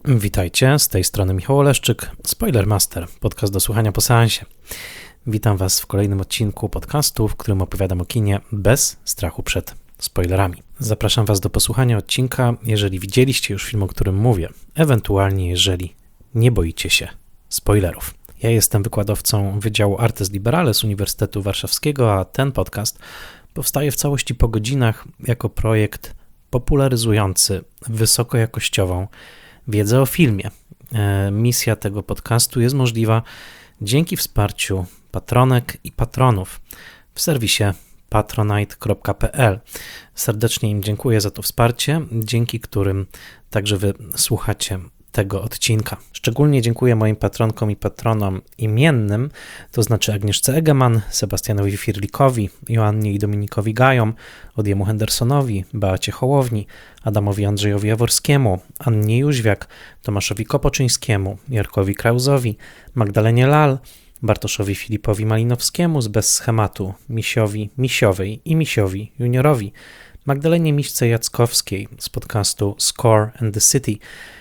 Witajcie, z tej strony Michał Oleszczyk, Spoilermaster, podcast do słuchania po seansie. Witam Was w kolejnym odcinku podcastu, w którym opowiadam o kinie bez strachu przed spoilerami. Zapraszam Was do posłuchania odcinka, jeżeli widzieliście już film, o którym mówię, ewentualnie jeżeli nie boicie się spoilerów. Ja jestem wykładowcą Wydziału Artes Liberales Uniwersytetu Warszawskiego, a ten podcast powstaje w całości po godzinach jako projekt popularyzujący wysokojakościową wiedzę o filmie. Misja tego podcastu jest możliwa dzięki wsparciu patronek i patronów w serwisie patronite.pl. Serdecznie im dziękuję za to wsparcie, dzięki którym także Wy słuchacie tego odcinka. Szczególnie dziękuję moim patronkom i patronom imiennym, to znaczy Agnieszce Egeman, Sebastianowi Firlikowi, Joannie i Dominikowi Gajom, Odiemu Hendersonowi, Beacie Hołowni, Adamowi Andrzejowi Jaworskiemu, Annie Jóźwiak, Tomaszowi Kopoczyńskiemu, Jarkowi Krauzowi, Magdalenie Lal, Bartoszowi Filipowi Malinowskiemu z Bez Schematu, Misiowi Misiowej i Misiowi Juniorowi, Magdalenie Miśce Jackowskiej z podcastu Score and the City,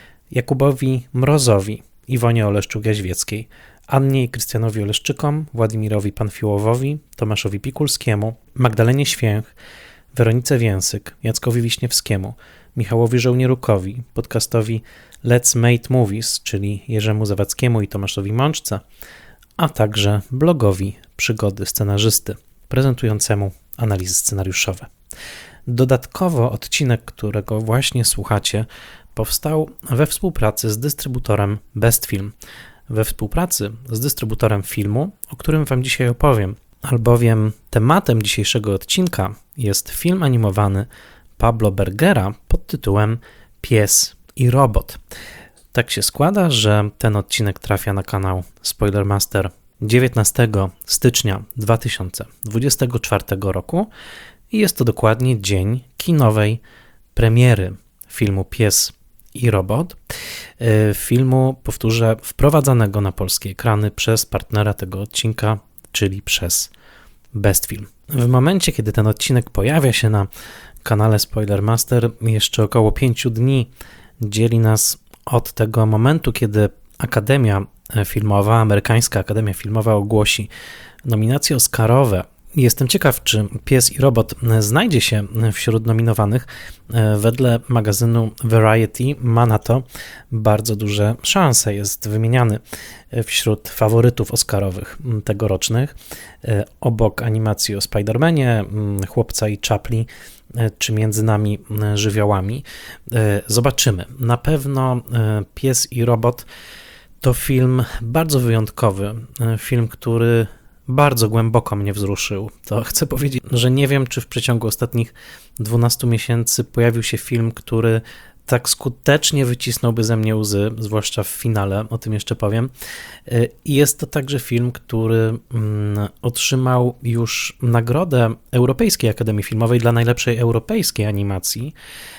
Jakubowi Mrozowi, Iwonie Oleszczuk-Jaźwieckiej, Annie i Krystianowi Oleszczykom, Władimirowi Panfiłowowi, Tomaszowi Pikulskiemu, Magdalenie Święch, Weronice Więsyk, Jackowi Wiśniewskiemu, Michałowi Żołnierukowi, podcastowi Let's Make Movies, czyli Jerzemu Zawadzkiemu i Tomaszowi Mączce, a także blogowi Przygody Scenarzysty, prezentującemu analizy scenariuszowe. Dodatkowo odcinek, którego właśnie słuchacie, powstał we współpracy z dystrybutorem Bestfilm, we współpracy z dystrybutorem filmu, o którym Wam dzisiaj opowiem, albowiem tematem dzisiejszego odcinka jest film animowany Pablo Bergera pod tytułem Pies i robot. Tak się składa, że ten odcinek trafia na kanał Spoilermaster 19 stycznia 2024 roku i jest to dokładnie dzień kinowej premiery filmu Pies i robot. Filmu, powtórzę, wprowadzanego na polskie ekrany przez partnera tego odcinka, czyli przez Bestfilm. W momencie, kiedy ten odcinek pojawia się na kanale Spoilermaster, jeszcze około 5 dni dzieli nas od tego momentu, kiedy Akademia Filmowa, Amerykańska Akademia Filmowa ogłosi nominacje oscarowe. Jestem ciekaw, czy Pies i robot znajdzie się wśród nominowanych. Wedle magazynu Variety ma na to bardzo duże szanse. Jest wymieniany wśród faworytów oscarowych tegorocznych. Obok animacji o Spider-Manie, Chłopca i Czapli, czy Między nami żywiołami. Zobaczymy. Na pewno Pies i robot to film bardzo wyjątkowy. Film, który bardzo głęboko mnie wzruszył. To chcę powiedzieć, że nie wiem, czy w przeciągu ostatnich 12 miesięcy pojawił się film, który tak skutecznie wycisnąłby ze mnie łzy, zwłaszcza w finale, o tym jeszcze powiem. I jest to także film, który otrzymał już nagrodę Europejskiej Akademii Filmowej dla najlepszej europejskiej animacji,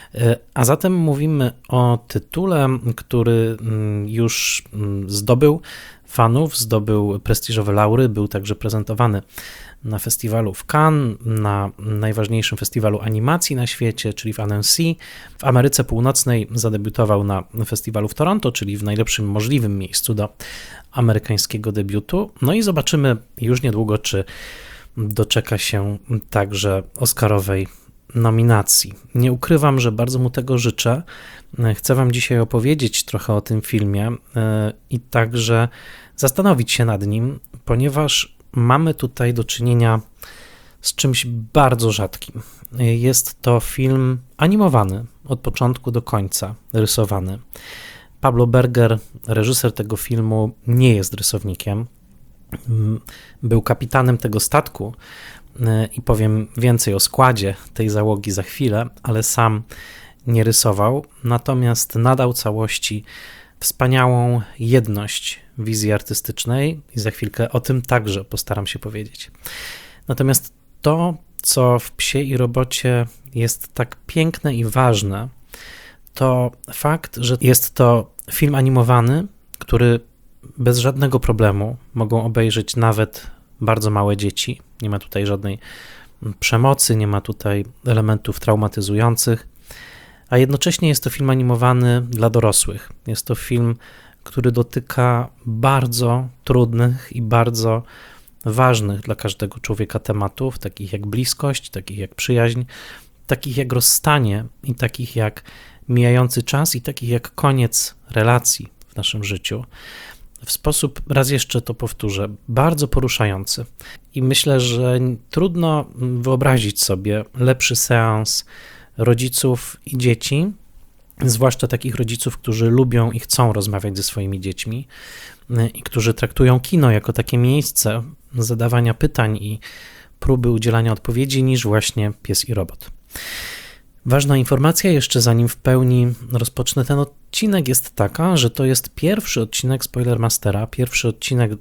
a zatem mówimy o tytule, który już zdobył fanów, zdobył prestiżowe laury, był także prezentowany na festiwalu w Cannes, na najważniejszym festiwalu animacji na świecie, czyli w Annecy. W Ameryce Północnej zadebiutował na festiwalu w Toronto, czyli w najlepszym możliwym miejscu do amerykańskiego debiutu. No i zobaczymy już niedługo, czy doczeka się także oscarowej nominacji. Nie ukrywam, że bardzo mu tego życzę. Chcę Wam dzisiaj opowiedzieć trochę o tym filmie i także zastanowić się nad nim, ponieważ mamy tutaj do czynienia z czymś bardzo rzadkim. Jest to film animowany od początku do końca, rysowany. Pablo Berger, reżyser tego filmu, nie jest rysownikiem. Był kapitanem tego statku i powiem więcej o składzie tej załogi za chwilę, ale sam nie rysował, natomiast nadał całości wspaniałą jedność wizji artystycznej i za chwilkę o tym także postaram się powiedzieć. Natomiast to, co w Psie i robocie jest tak piękne i ważne, to fakt, że jest to film animowany, który bez żadnego problemu mogą obejrzeć nawet bardzo małe dzieci. Nie ma tutaj żadnej przemocy, nie ma tutaj elementów traumatyzujących, a jednocześnie jest to film animowany dla dorosłych. Jest to film, który dotyka bardzo trudnych i bardzo ważnych dla każdego człowieka tematów, takich jak bliskość, takich jak przyjaźń, takich jak rozstanie i takich jak mijający czas i takich jak koniec relacji w naszym życiu. W sposób, raz jeszcze to powtórzę, bardzo poruszający. I myślę, że trudno wyobrazić sobie lepszy seans rodziców i dzieci, zwłaszcza takich rodziców, którzy lubią i chcą rozmawiać ze swoimi dziećmi i którzy traktują kino jako takie miejsce zadawania pytań i próby udzielania odpowiedzi, niż właśnie Pies i robot. Ważna informacja jeszcze, zanim w pełni rozpocznę ten odcinek, jest taka, że to jest pierwszy odcinek Spoilermastera, pierwszy odcinek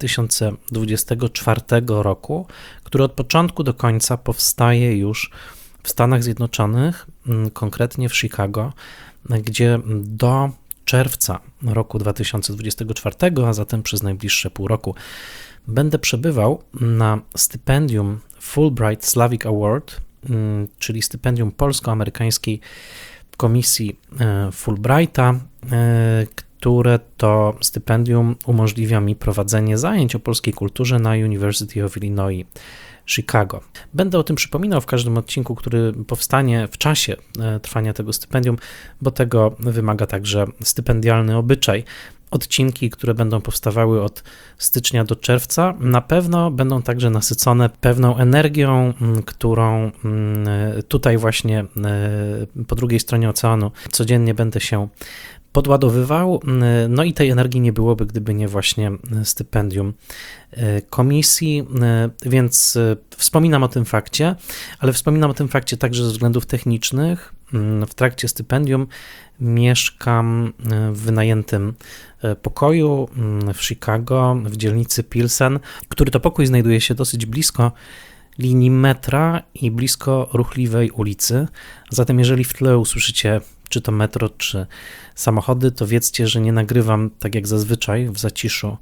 2024 roku, który od początku do końca powstaje już w Stanach Zjednoczonych, konkretnie w Chicago, gdzie do czerwca roku 2024, a zatem przez najbliższe pół roku, będę przebywał na stypendium Fulbright Slavic Award, czyli stypendium polsko-amerykańskiej komisji Fulbrighta, które to stypendium umożliwia mi prowadzenie zajęć o polskiej kulturze na University of Illinois Chicago. Będę o tym przypominał w każdym odcinku, który powstanie w czasie trwania tego stypendium, bo tego wymaga także stypendialny obyczaj. Odcinki, które będą powstawały od stycznia do czerwca, na pewno będą także nasycone pewną energią, którą tutaj właśnie po drugiej stronie oceanu codziennie będę się podładowywał. No i tej energii nie byłoby, gdyby nie właśnie stypendium komisji, więc wspominam o tym fakcie, ale wspominam o tym fakcie także ze względów technicznych. W trakcie stypendium mieszkam w wynajętym pokoju w Chicago, w dzielnicy Pilsen, który to pokój znajduje się dosyć blisko linii metra i blisko ruchliwej ulicy. Zatem jeżeli w tle usłyszycie czy to metro, czy samochody, to wiedzcie, że nie nagrywam tak jak zazwyczaj w zaciszu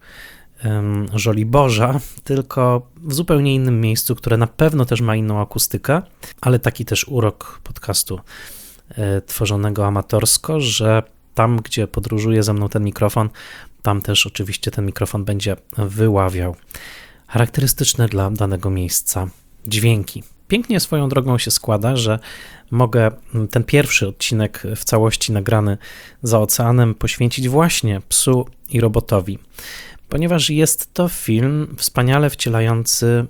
Żoliborza, tylko w zupełnie innym miejscu, które na pewno też ma inną akustykę, ale taki też urok podcastu tworzonego amatorsko, że tam, gdzie podróżuje ze mną ten mikrofon, tam też oczywiście ten mikrofon będzie wyławiał charakterystyczne dla danego miejsca dźwięki. Pięknie swoją drogą się składa, że mogę ten pierwszy odcinek w całości nagrany za oceanem poświęcić właśnie Psu i robotowi, ponieważ jest to film wspaniale wcielający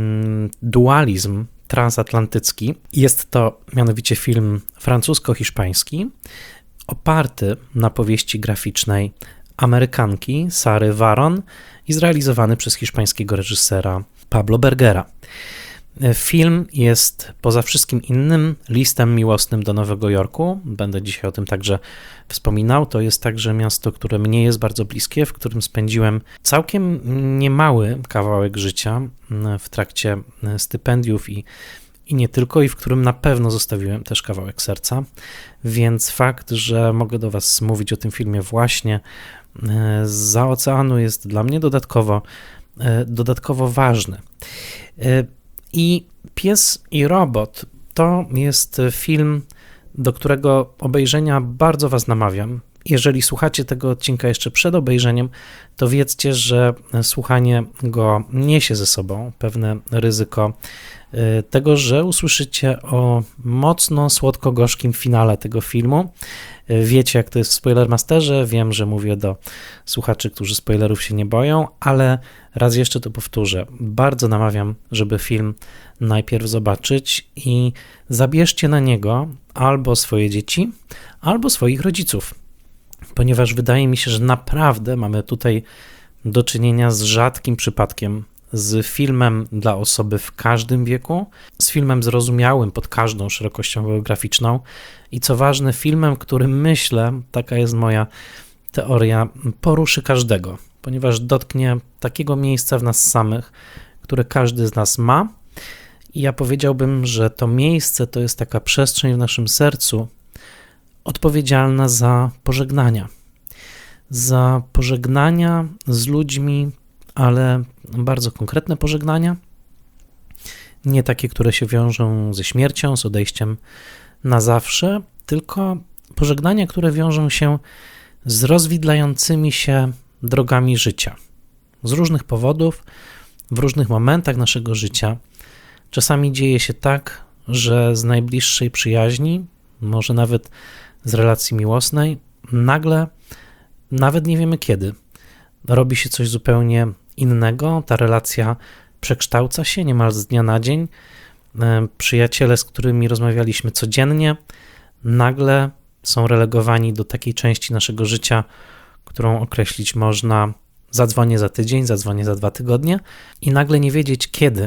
dualizm transatlantycki. Jest to mianowicie film francusko-hiszpański, oparty na powieści graficznej Amerykanki Sary Varon i zrealizowany przez hiszpańskiego reżysera Pablo Bergera. Film jest poza wszystkim innym listem miłosnym do Nowego Jorku. Będę dzisiaj o tym także wspominał. To jest także miasto, które mnie jest bardzo bliskie, w którym spędziłem całkiem niemały kawałek życia w trakcie stypendiów i nie tylko, i w którym na pewno zostawiłem też kawałek serca. Więc fakt, że mogę do Was mówić o tym filmie właśnie zza oceanu, jest dla mnie dodatkowo ważny. I Pies i robot to jest film, do którego obejrzenia bardzo Was namawiam. Jeżeli słuchacie tego odcinka jeszcze przed obejrzeniem, to wiedzcie, że słuchanie go niesie ze sobą pewne ryzyko tego, że usłyszycie o mocno słodko-gorzkim finale tego filmu. Wiecie, jak to jest w Spoilermasterze, wiem, że mówię do słuchaczy, którzy spoilerów się nie boją, ale raz jeszcze to powtórzę. Bardzo namawiam, żeby film najpierw zobaczyć i zabierzcie na niego albo swoje dzieci, albo swoich rodziców, ponieważ wydaje mi się, że naprawdę mamy tutaj do czynienia z rzadkim przypadkiem, z filmem dla osoby w każdym wieku, z filmem zrozumiałym pod każdą szerokością geograficzną i co ważne, filmem, który myślę, taka jest moja teoria, poruszy każdego, ponieważ dotknie takiego miejsca w nas samych, które każdy z nas ma. I ja powiedziałbym, że to miejsce to jest taka przestrzeń w naszym sercu odpowiedzialna za pożegnania z ludźmi, ale bardzo konkretne pożegnania, nie takie, które się wiążą ze śmiercią, z odejściem na zawsze, tylko pożegnania, które wiążą się z rozwidlającymi się drogami życia. Z różnych powodów, w różnych momentach naszego życia. Czasami dzieje się tak, że z najbliższej przyjaźni, może nawet z relacji miłosnej, nagle, nawet nie wiemy kiedy, robi się coś zupełnie innego, ta relacja przekształca się niemal z dnia na dzień. Przyjaciele, z którymi rozmawialiśmy codziennie, nagle są relegowani do takiej części naszego życia, którą określić można: zadzwonię za tydzień, zadzwonię za 2 tygodnie, i nagle nie wiedzieć kiedy.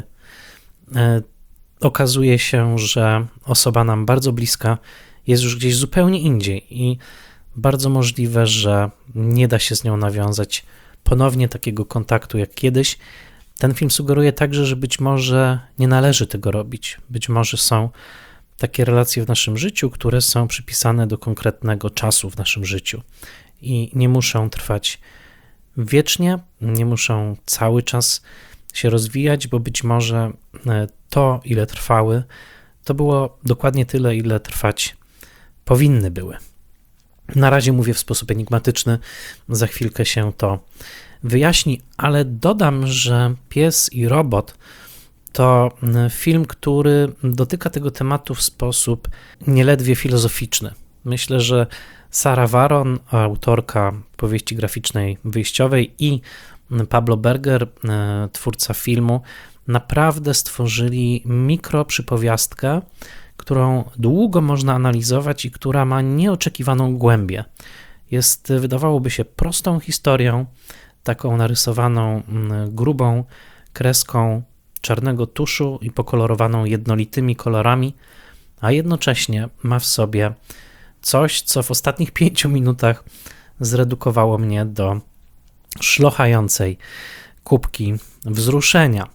Okazuje się, że osoba nam bardzo bliska jest już gdzieś zupełnie indziej i bardzo możliwe, że nie da się z nią nawiązać ponownie takiego kontaktu jak kiedyś. Ten film sugeruje także, że być może nie należy tego robić. Być może są takie relacje w naszym życiu, które są przypisane do konkretnego czasu w naszym życiu i nie muszą trwać wiecznie, nie muszą cały czas się rozwijać, bo być może to, ile trwały, to było dokładnie tyle, ile trwać powinny były. Na razie mówię w sposób enigmatyczny, za chwilkę się to wyjaśni, ale dodam, że Pies i robot to film, który dotyka tego tematu w sposób nieledwie filozoficzny. Myślę, że Sarah Varon, autorka powieści graficznej wyjściowej, i Pablo Berger, twórca filmu, naprawdę stworzyli mikroprzypowiastkę, którą długo można analizować i która ma nieoczekiwaną głębię. Jest, wydawałoby się, prostą historią, taką narysowaną grubą kreską czarnego tuszu i pokolorowaną jednolitymi kolorami, a jednocześnie ma w sobie coś, co w ostatnich 5 minutach zredukowało mnie do szlochającej kubki wzruszenia.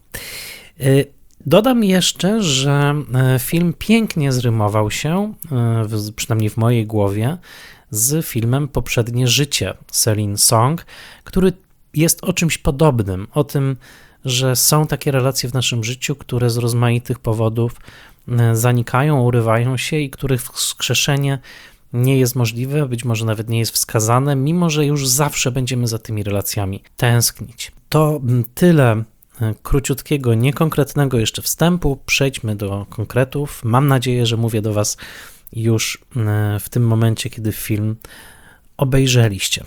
Dodam jeszcze, że film pięknie zrymował się, przynajmniej w mojej głowie, z filmem Poprzednie życie Celine Song, który jest o czymś podobnym, o tym, że są takie relacje w naszym życiu, które z rozmaitych powodów zanikają, urywają się i których wskrzeszenie nie jest możliwe, być może nawet nie jest wskazane, mimo że już zawsze będziemy za tymi relacjami tęsknić. To tyle króciutkiego, niekonkretnego jeszcze wstępu. Przejdźmy do konkretów. Mam nadzieję, że mówię do Was już w tym momencie, kiedy film obejrzeliście.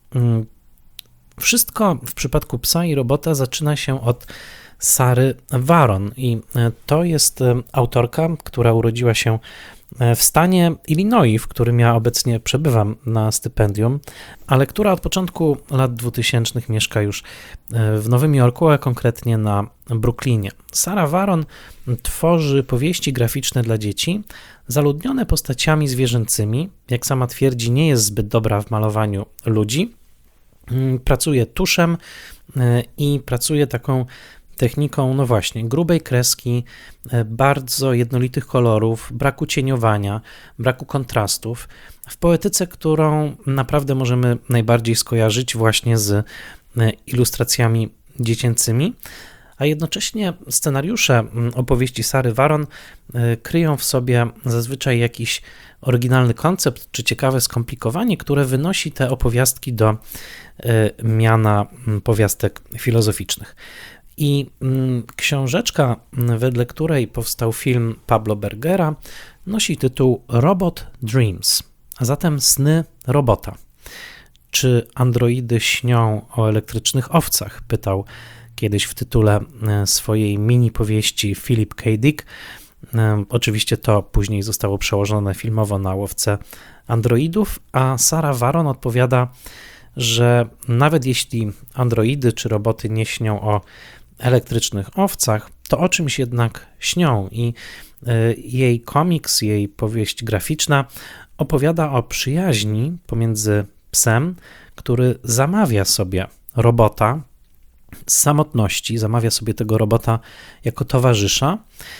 Wszystko w przypadku Psa i robota zaczyna się od Sary Varon i to jest autorka, która urodziła się w stanie Illinois, w którym ja obecnie przebywam na stypendium, ale która od początku lat 2000 mieszka już w Nowym Jorku, a konkretnie na Brooklynie. Sarah Varon tworzy powieści graficzne dla dzieci, zaludnione postaciami zwierzęcymi. Jak sama twierdzi, nie jest zbyt dobra w malowaniu ludzi. Pracuje tuszem i pracuje taką techniką, no właśnie, grubej kreski, bardzo jednolitych kolorów, braku cieniowania, braku kontrastów, w poetyce, którą naprawdę możemy najbardziej skojarzyć właśnie z ilustracjami dziecięcymi, a jednocześnie scenariusze opowieści Sary Varon kryją w sobie zazwyczaj jakiś oryginalny koncept czy ciekawe skomplikowanie, które wynosi te opowiastki do miana powiastek filozoficznych. I książeczka, wedle której powstał film Pablo Bergera, nosi tytuł Robot Dreams, a zatem sny robota. Czy androidy śnią o elektrycznych owcach? Pytał kiedyś w tytule swojej mini powieści Philip K. Dick. Oczywiście to później zostało przełożone filmowo na Łowcę androidów, a Sarah Varon odpowiada, że nawet jeśli androidy czy roboty nie śnią o elektrycznych owcach, to o czymś jednak śnią i jej komiks, jej powieść graficzna opowiada o przyjaźni pomiędzy psem, który zamawia sobie robota z samotności, zamawia sobie tego robota jako towarzysza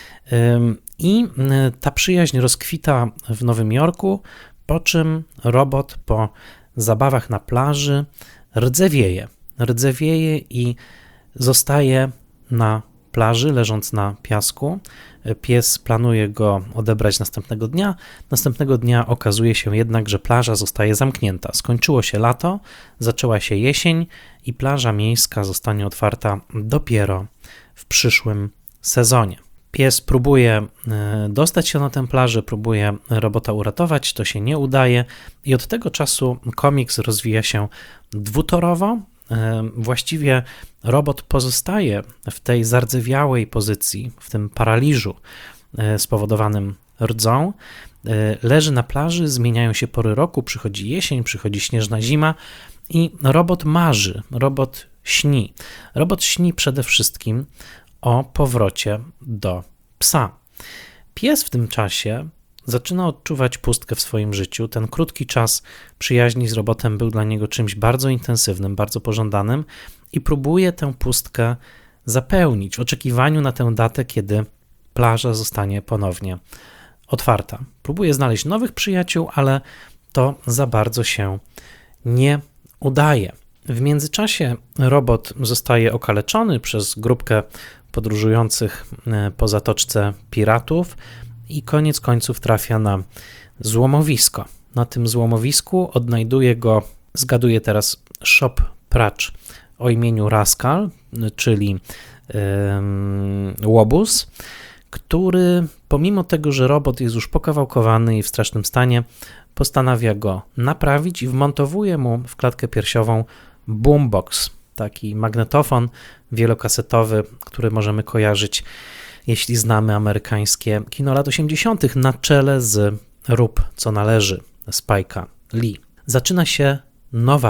i ta przyjaźń rozkwita w Nowym Jorku, po czym robot po zabawach na plaży rdzewieje i zostaje na plaży, leżąc na piasku. Pies planuje go odebrać następnego dnia. Następnego dnia okazuje się jednak, że plaża zostaje zamknięta. Skończyło się lato, zaczęła się jesień i plaża miejska zostanie otwarta dopiero w przyszłym sezonie. Pies próbuje dostać się na tę plażę, próbuje robota uratować, to się nie udaje i od tego czasu komiks rozwija się dwutorowo. Właściwie robot pozostaje w tej zardzewiałej pozycji, w tym paraliżu spowodowanym rdzą. Leży na plaży, zmieniają się pory roku, przychodzi jesień, przychodzi śnieżna zima i robot marzy, robot śni. Robot śni przede wszystkim o powrocie do psa. Pies w tym czasie zaczyna odczuwać pustkę w swoim życiu. Ten krótki czas przyjaźni z robotem był dla niego czymś bardzo intensywnym, bardzo pożądanym i próbuje tę pustkę zapełnić w oczekiwaniu na tę datę, kiedy plaża zostanie ponownie otwarta. Próbuje znaleźć nowych przyjaciół, ale to za bardzo się nie udaje. W międzyczasie robot zostaje okaleczony przez grupkę podróżujących po zatoczce piratów i koniec końców trafia na złomowisko. Na tym złomowisku odnajduje go, zgaduję teraz, shop pracz o imieniu Rascal, czyli łobuz, który pomimo tego, że robot jest już pokawałkowany i w strasznym stanie, postanawia go naprawić i wmontowuje mu w klatkę piersiową boombox, taki magnetofon wielokasetowy, który możemy kojarzyć, jeśli znamy amerykańskie kino lat 80. na czele z Rób co należy Spike'a Lee. Zaczyna się nowa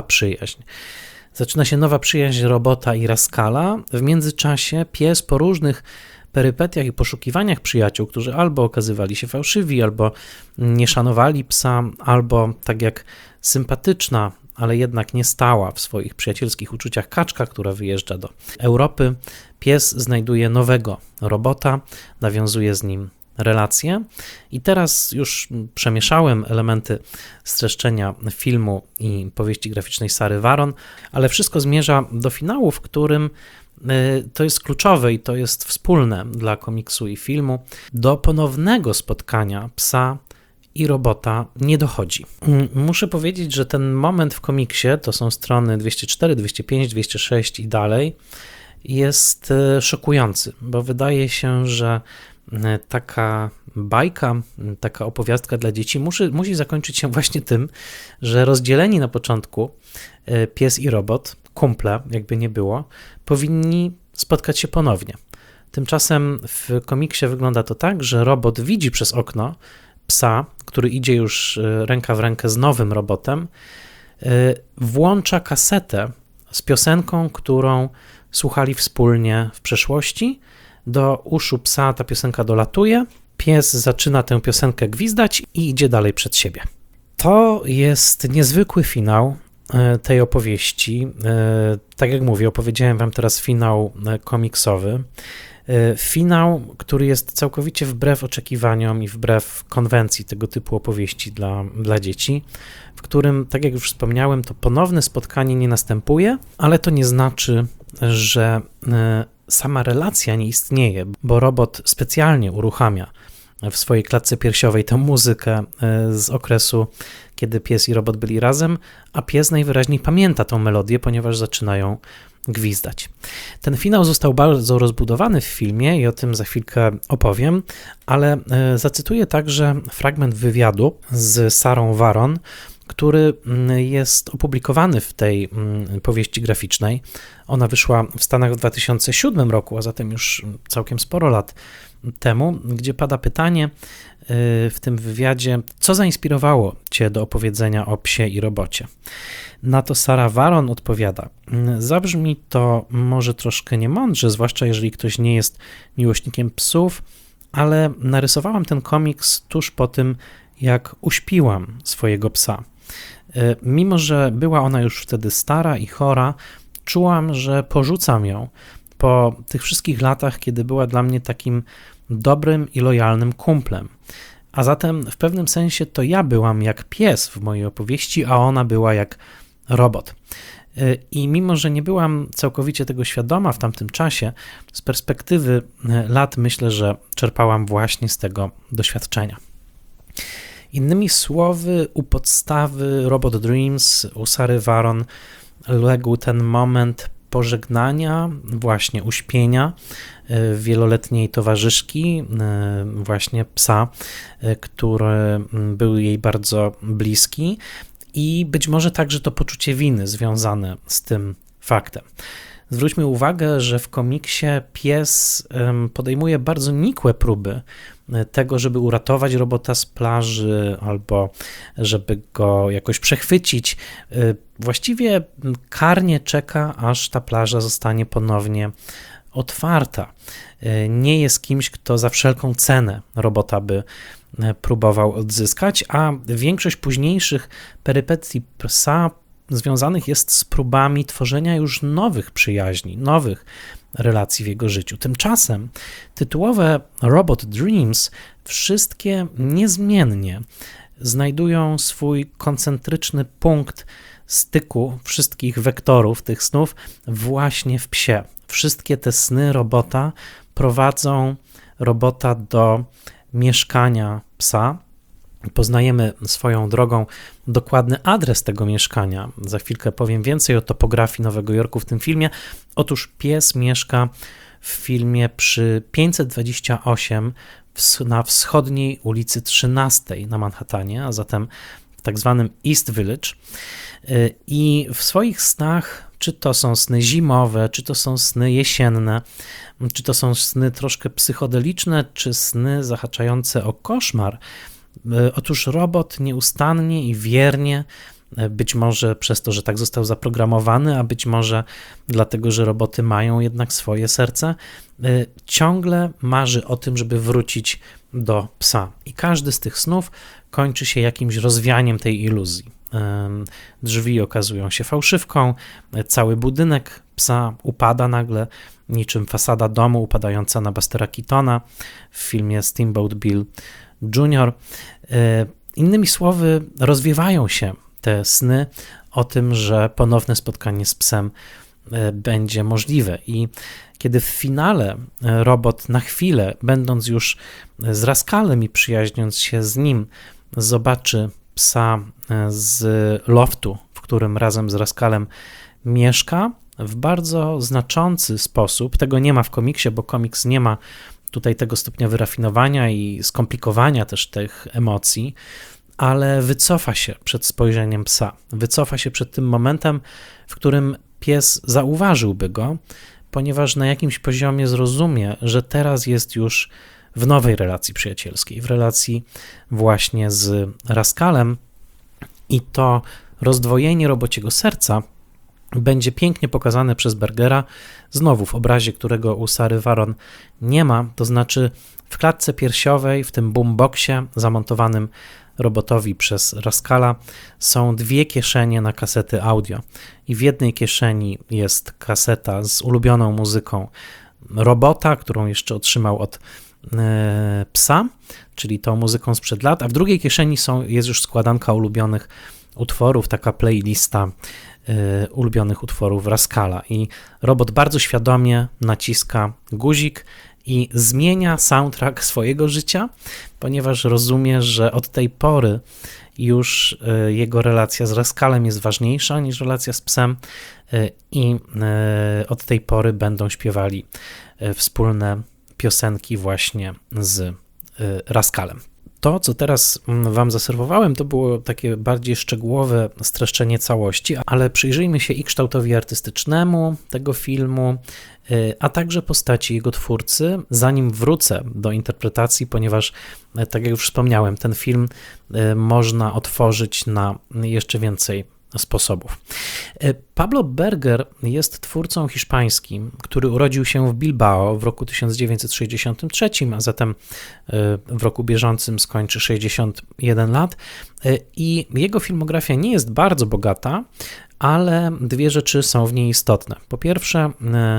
przyjaźń robota i Rascala. W międzyczasie pies po różnych perypetiach i poszukiwaniach przyjaciół, którzy albo okazywali się fałszywi, albo nie szanowali psa, albo tak jak sympatyczna, ale jednak nie stała w swoich przyjacielskich uczuciach kaczka, która wyjeżdża do Europy, pies znajduje nowego robota, nawiązuje z nim relacje i teraz już przemieszałem elementy streszczenia filmu i powieści graficznej Sary Varon, ale wszystko zmierza do finału, w którym to jest kluczowe i to jest wspólne dla komiksu i filmu. Do ponownego spotkania psa i robota nie dochodzi. Muszę powiedzieć, że ten moment w komiksie, to są strony 204, 205, 206 i dalej, jest szokujący, bo wydaje się, że taka bajka, taka opowiastka dla dzieci musi zakończyć się właśnie tym, że rozdzieleni na początku pies i robot, kumple, jakby nie było, powinni spotkać się ponownie. Tymczasem w komiksie wygląda to tak, że robot widzi przez okno psa, który idzie już ręka w rękę z nowym robotem, włącza kasetę z piosenką, którą słuchali wspólnie w przeszłości. Do uszu psa ta piosenka dolatuje, pies zaczyna tę piosenkę gwizdać i idzie dalej przed siebie. To jest niezwykły finał tej opowieści. Tak jak mówię, opowiedziałem wam teraz finał komiksowy. Finał, który jest całkowicie wbrew oczekiwaniom i wbrew konwencji tego typu opowieści dla dzieci, w którym, tak jak już wspomniałem, to ponowne spotkanie nie następuje, ale to nie znaczy, że sama relacja nie istnieje, bo robot specjalnie uruchamia w swojej klatce piersiowej tę muzykę z okresu, kiedy pies i robot byli razem, a pies najwyraźniej pamięta tę melodię, ponieważ zaczynają gwizdać. Ten finał został bardzo rozbudowany w filmie i o tym za chwilkę opowiem, ale zacytuję także fragment wywiadu z Sarą Varon, który jest opublikowany w tej powieści graficznej. Ona wyszła w Stanach w 2007 roku, a zatem już całkiem sporo lat temu, gdzie pada pytanie w tym wywiadzie, co zainspirowało cię do opowiedzenia o psie i robocie. Na to Sara Varon odpowiada: zabrzmi to może troszkę niemądrze, zwłaszcza jeżeli ktoś nie jest miłośnikiem psów, ale narysowałam ten komiks tuż po tym, jak uśpiłam swojego psa. Mimo że była ona już wtedy stara i chora, czułam, że porzucam ją po tych wszystkich latach, kiedy była dla mnie takim dobrym i lojalnym kumplem. A zatem w pewnym sensie to ja byłam jak pies w mojej opowieści, a ona była jak robot. I mimo, że nie byłam całkowicie tego świadoma w tamtym czasie, z perspektywy lat myślę, że czerpałam właśnie z tego doświadczenia. Innymi słowy, u podstawy Robot Dreams, u Sary Varon legł ten moment pożegnania, właśnie uśpienia wieloletniej towarzyszki, właśnie psa, który był jej bardzo bliski i być może także to poczucie winy związane z tym faktem. Zwróćmy uwagę, że w komiksie pies podejmuje bardzo nikłe próby tego, żeby uratować robota z plaży albo żeby go jakoś przechwycić. Właściwie karnie czeka, aż ta plaża zostanie ponownie otwarta. Nie jest kimś, kto za wszelką cenę robota by próbował odzyskać, a większość późniejszych perypetii psa związanych jest z próbami tworzenia już nowych przyjaźni, nowych relacji w jego życiu. Tymczasem tytułowe Robot Dreams wszystkie niezmiennie znajdują swój koncentryczny punkt styku wszystkich wektorów tych snów właśnie w psie. Wszystkie te sny robota prowadzą robota do mieszkania psa. Poznajemy swoją drogą dokładny adres tego mieszkania. Za chwilkę powiem więcej o topografii Nowego Jorku w tym filmie. Otóż pies mieszka w filmie przy 528 na wschodniej ulicy 13 na Manhattanie, a zatem w tak zwanym East Village. I w swoich snach, czy to są sny zimowe, czy to są sny jesienne, czy to są sny troszkę psychodeliczne, czy sny zahaczające o koszmar, otóż robot nieustannie i wiernie, być może przez to, że tak został zaprogramowany, a być może dlatego, że roboty mają jednak swoje serce, ciągle marzy o tym, żeby wrócić do psa. I każdy z tych snów kończy się jakimś rozwianiem tej iluzji. Drzwi okazują się fałszywką, cały budynek psa upada nagle, niczym fasada domu upadająca na Bustera Keatona w filmie Steamboat Bill Jr. Innymi słowy, rozwiewają się te sny o tym, że ponowne spotkanie z psem będzie możliwe. I kiedy w finale robot na chwilę, będąc już z Rascalem i przyjaźniąc się z nim, zobaczy psa z loftu, w którym razem z Rascalem mieszka, w bardzo znaczący sposób, tego nie ma w komiksie, bo komiks nie ma tutaj tego stopnia wyrafinowania i skomplikowania też tych emocji, ale wycofa się przed spojrzeniem psa, wycofa się przed tym momentem, w którym pies zauważyłby go, ponieważ na jakimś poziomie zrozumie, że teraz jest już w nowej relacji przyjacielskiej, w relacji właśnie z Rascalem i to rozdwojenie robociego serca będzie pięknie pokazane przez Bergera, znowu w obrazie, którego u Sary Varon nie ma, to znaczy w klatce piersiowej, w tym boomboxie zamontowanym robotowi przez Rascala są dwie kieszenie na kasety audio i w jednej kieszeni jest kaseta z ulubioną muzyką robota, którą jeszcze otrzymał od psa, czyli tą muzyką sprzed lat, a w drugiej kieszeni jest już składanka ulubionych utworów, taka playlista ulubionych utworów Rascala i robot bardzo świadomie naciska guzik i zmienia soundtrack swojego życia, ponieważ rozumie, że od tej pory już jego relacja z Rascalem jest ważniejsza niż relacja z psem i od tej pory będą śpiewali wspólne piosenki właśnie z Rascalem. To, co teraz wam zaserwowałem, to było takie bardziej szczegółowe streszczenie całości, ale przyjrzyjmy się i kształtowi artystycznemu tego filmu, a także postaci jego twórcy, zanim wrócę do interpretacji, ponieważ, tak jak już wspomniałem, ten film można otworzyć na jeszcze więcej sposobów. Pablo Berger jest twórcą hiszpańskim, który urodził się w Bilbao w roku 1963, a zatem w roku bieżącym skończy 61 lat i jego filmografia nie jest bardzo bogata, ale dwie rzeczy są w niej istotne. Po pierwsze,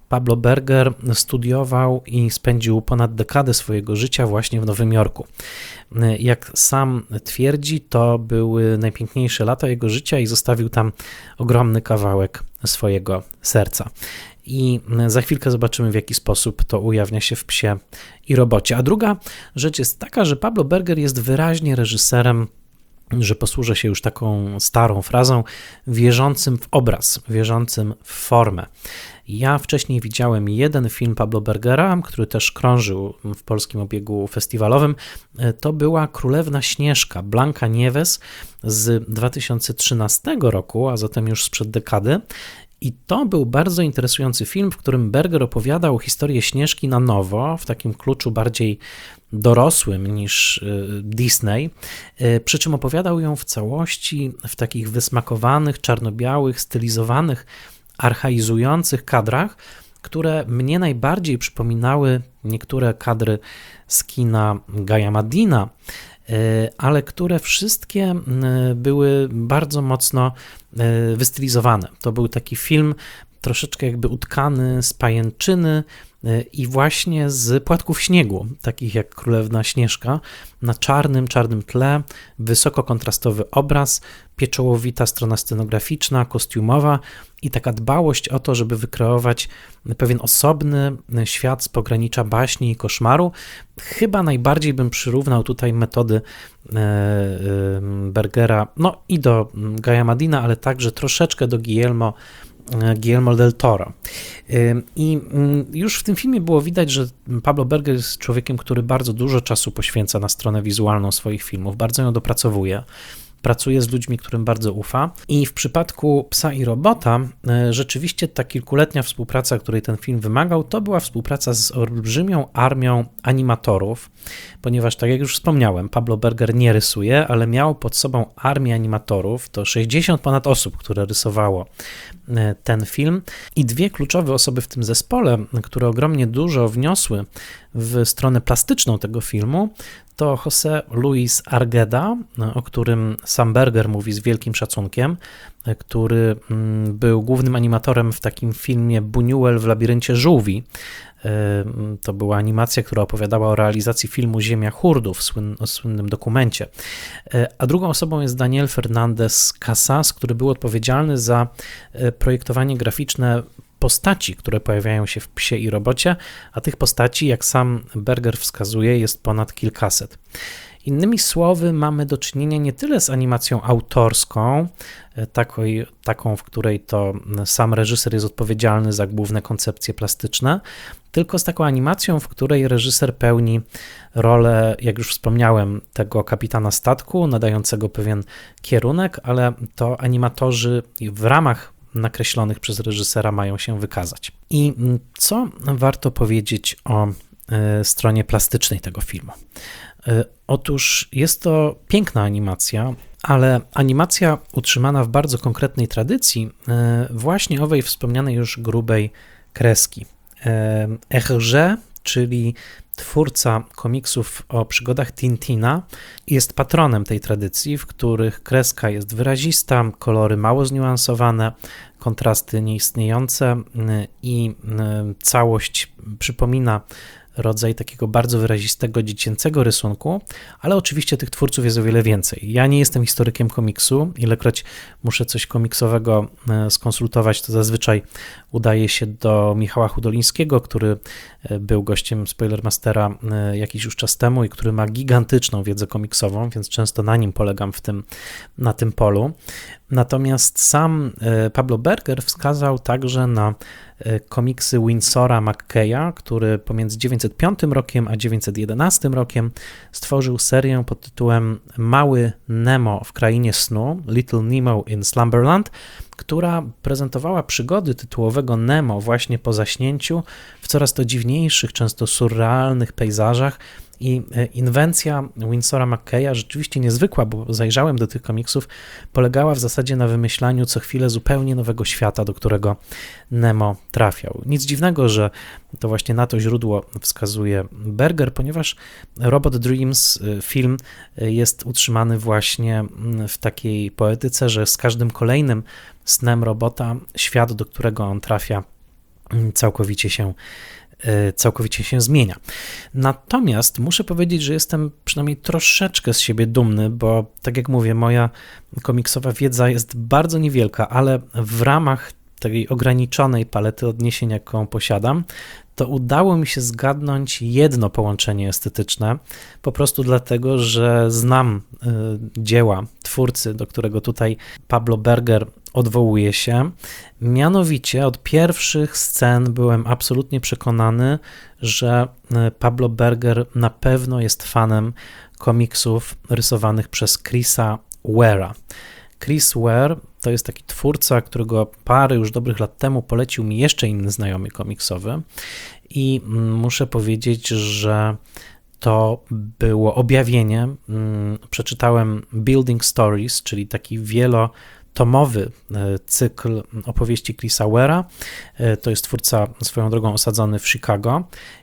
Pablo Berger studiował i spędził ponad dekadę swojego życia właśnie w Nowym Jorku. Jak sam twierdzi, to były najpiękniejsze lata jego życia i zostawił tam ogromny kawałek swojego serca. I za chwilkę zobaczymy, w jaki sposób to ujawnia się w Psie i Robocie. A druga rzecz jest taka, że Pablo Berger jest wyraźnie reżyserem, że posłużę się już taką starą frazą, wierzącym w obraz, wierzącym w formę. Ja wcześniej widziałem jeden film Pablo Bergera, który też krążył w polskim obiegu festiwalowym. To była Królewna Śnieżka, Blanca Nieves z 2013 roku, a zatem już sprzed dekady. I to był bardzo interesujący film, w którym Berger opowiadał historię Śnieżki na nowo, w takim kluczu bardziej dorosłym niż Disney, przy czym opowiadał ją w całości w takich wysmakowanych, czarno-białych, stylizowanych, archaizujących kadrach, które mnie najbardziej przypominały niektóre kadry z kina Gaja Madina, ale które wszystkie były bardzo mocno wystylizowane. To był taki film troszeczkę jakby utkany z pajęczyny i właśnie z płatków śniegu, takich jak Królewna Śnieżka, na czarnym tle, wysoko kontrastowy obraz, pieczołowita strona scenograficzna, kostiumowa i taka dbałość o to, żeby wykreować pewien osobny świat z pogranicza baśni i koszmaru. Chyba najbardziej bym przyrównał tutaj metody Bergera, no i do Gaja Madina, ale także troszeczkę do Guillermo del Toro. I już w tym filmie było widać, że Pablo Berger jest człowiekiem, który bardzo dużo czasu poświęca na stronę wizualną swoich filmów, bardzo ją dopracowuje. Pracuje z ludźmi, którym bardzo ufa i w przypadku Psa i Robota rzeczywiście ta kilkuletnia współpraca, której ten film wymagał, to była współpraca z olbrzymią armią animatorów, ponieważ tak jak już wspomniałem, Pablo Berger nie rysuje, ale miał pod sobą armię animatorów, to 60 ponad osób, które rysowało ten film i dwie kluczowe osoby w tym zespole, które ogromnie dużo wniosły w stronę plastyczną tego filmu, to José Luis Argueda, o którym sam Berger mówi z wielkim szacunkiem, który był głównym animatorem w takim filmie Buñuel w labiryncie żółwi. To była animacja, która opowiadała o realizacji filmu Ziemia Hurdów, o słynnym dokumencie. A drugą osobą jest Daniel Fernández Casas, który był odpowiedzialny za projektowanie graficzne postaci, które pojawiają się w Psie i Robocie, a tych postaci, jak sam Berger wskazuje, jest ponad kilkaset. Innymi słowy, mamy do czynienia nie tyle z animacją autorską, taką, w której to sam reżyser jest odpowiedzialny za główne koncepcje plastyczne, tylko z taką animacją, w której reżyser pełni rolę, jak już wspomniałem, tego kapitana statku, nadającego pewien kierunek, ale to animatorzy w ramach nakreślonych przez reżysera mają się wykazać. I co warto powiedzieć o stronie plastycznej tego filmu? Otóż jest to piękna animacja, ale animacja utrzymana w bardzo konkretnej tradycji, właśnie owej wspomnianej już grubej kreski. Hergé, czyli twórca komiksów o przygodach Tintina, jest patronem tej tradycji, w których kreska jest wyrazista, kolory mało zniuansowane, kontrasty nieistniejące i całość przypomina rodzaj takiego bardzo wyrazistego, dziecięcego rysunku, ale oczywiście tych twórców jest o wiele więcej. Ja nie jestem historykiem komiksu, ilekroć muszę coś komiksowego skonsultować, to zazwyczaj udaje się do Michała Hudolińskiego, który był gościem Spoilermastera jakiś już czas temu i który ma gigantyczną wiedzę komiksową, więc często na nim polegam na tym polu. Natomiast sam Pablo Berger wskazał także na komiksy Winsora McKeya, który pomiędzy 905 rokiem a 911 rokiem stworzył serię pod tytułem Mały Nemo w Krainie Snu, Little Nemo in Slumberland, która prezentowała przygody tytułowego Nemo właśnie po zaśnięciu w coraz to dziwniejszych, często surrealnych pejzażach. I inwencja Winsora McKeya, rzeczywiście niezwykła, bo zajrzałem do tych komiksów, polegała w zasadzie na wymyślaniu co chwilę zupełnie nowego świata, do którego Nemo trafiał. Nic dziwnego, że to właśnie na to źródło wskazuje Berger, ponieważ Robot Dreams, film, jest utrzymany właśnie w takiej poetyce, że z każdym kolejnym snem robota świat, do którego on trafia, całkowicie się zmienia. Natomiast muszę powiedzieć, że jestem przynajmniej troszeczkę z siebie dumny, bo tak jak mówię, moja komiksowa wiedza jest bardzo niewielka, ale w ramach tej ograniczonej palety odniesień, jaką posiadam, to udało mi się zgadnąć jedno połączenie estetyczne, po prostu dlatego, że znam dzieła twórcy, do którego tutaj Pablo Berger odwołuje się. Mianowicie od pierwszych scen byłem absolutnie przekonany, że Pablo Berger na pewno jest fanem komiksów rysowanych przez Chrisa Ware'a. Chris Ware to jest taki twórca, którego parę już dobrych lat temu polecił mi jeszcze inny znajomy komiksowy i muszę powiedzieć, że to było objawienie. Przeczytałem Building Stories, czyli taki wielotomowy cykl opowieści Chrisa Ware'a. To jest twórca swoją drogą osadzony w Chicago.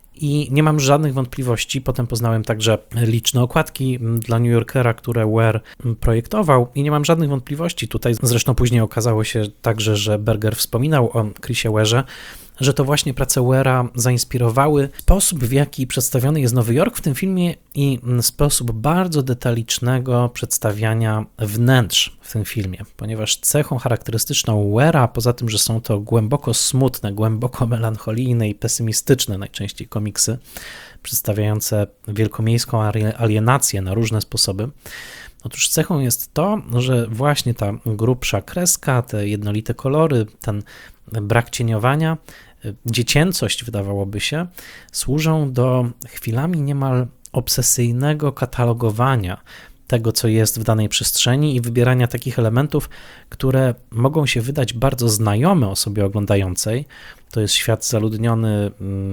I nie mam żadnych wątpliwości, potem poznałem także liczne okładki dla New Yorkera, które Ware projektował i nie mam żadnych wątpliwości tutaj, zresztą później okazało się także, że Berger wspominał o Chrisie Ware'ze, że to właśnie prace Ware'a zainspirowały sposób, w jaki przedstawiony jest Nowy Jork w tym filmie i sposób bardzo detalicznego przedstawiania wnętrz w tym filmie, ponieważ cechą charakterystyczną Ware'a, poza tym, że są to głęboko smutne, głęboko melancholijne i pesymistyczne najczęściej komiksy, przedstawiające wielkomiejską alienację na różne sposoby, otóż cechą jest to, że właśnie ta grubsza kreska, te jednolite kolory, ten brak cieniowania, dziecięcość, wydawałoby się, służą do chwilami niemal obsesyjnego katalogowania tego, co jest w danej przestrzeni i wybierania takich elementów, które mogą się wydać bardzo znajome osobie oglądającej. To jest świat zaludniony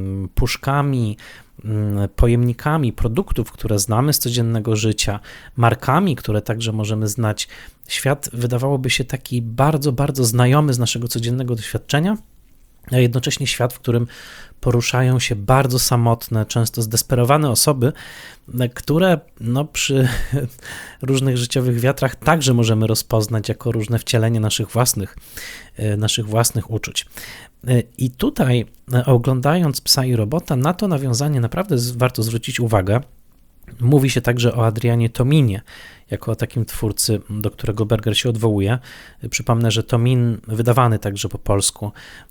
puszkami, pojemnikami produktów, które znamy z codziennego życia, markami, które także możemy znać. Świat wydawałoby się taki bardzo, bardzo znajomy z naszego codziennego doświadczenia, a jednocześnie świat, w którym poruszają się bardzo samotne, często zdesperowane osoby, które przy różnych życiowych wiatrach także możemy rozpoznać jako różne wcielenie naszych własnych uczuć. I tutaj, oglądając Psa i Robota, na to nawiązanie naprawdę warto zwrócić uwagę. Mówi się także o Adrianie Tominie, jako o takim twórcy, do którego Berger się odwołuje. Przypomnę, że Tomin, wydawany także po polsku,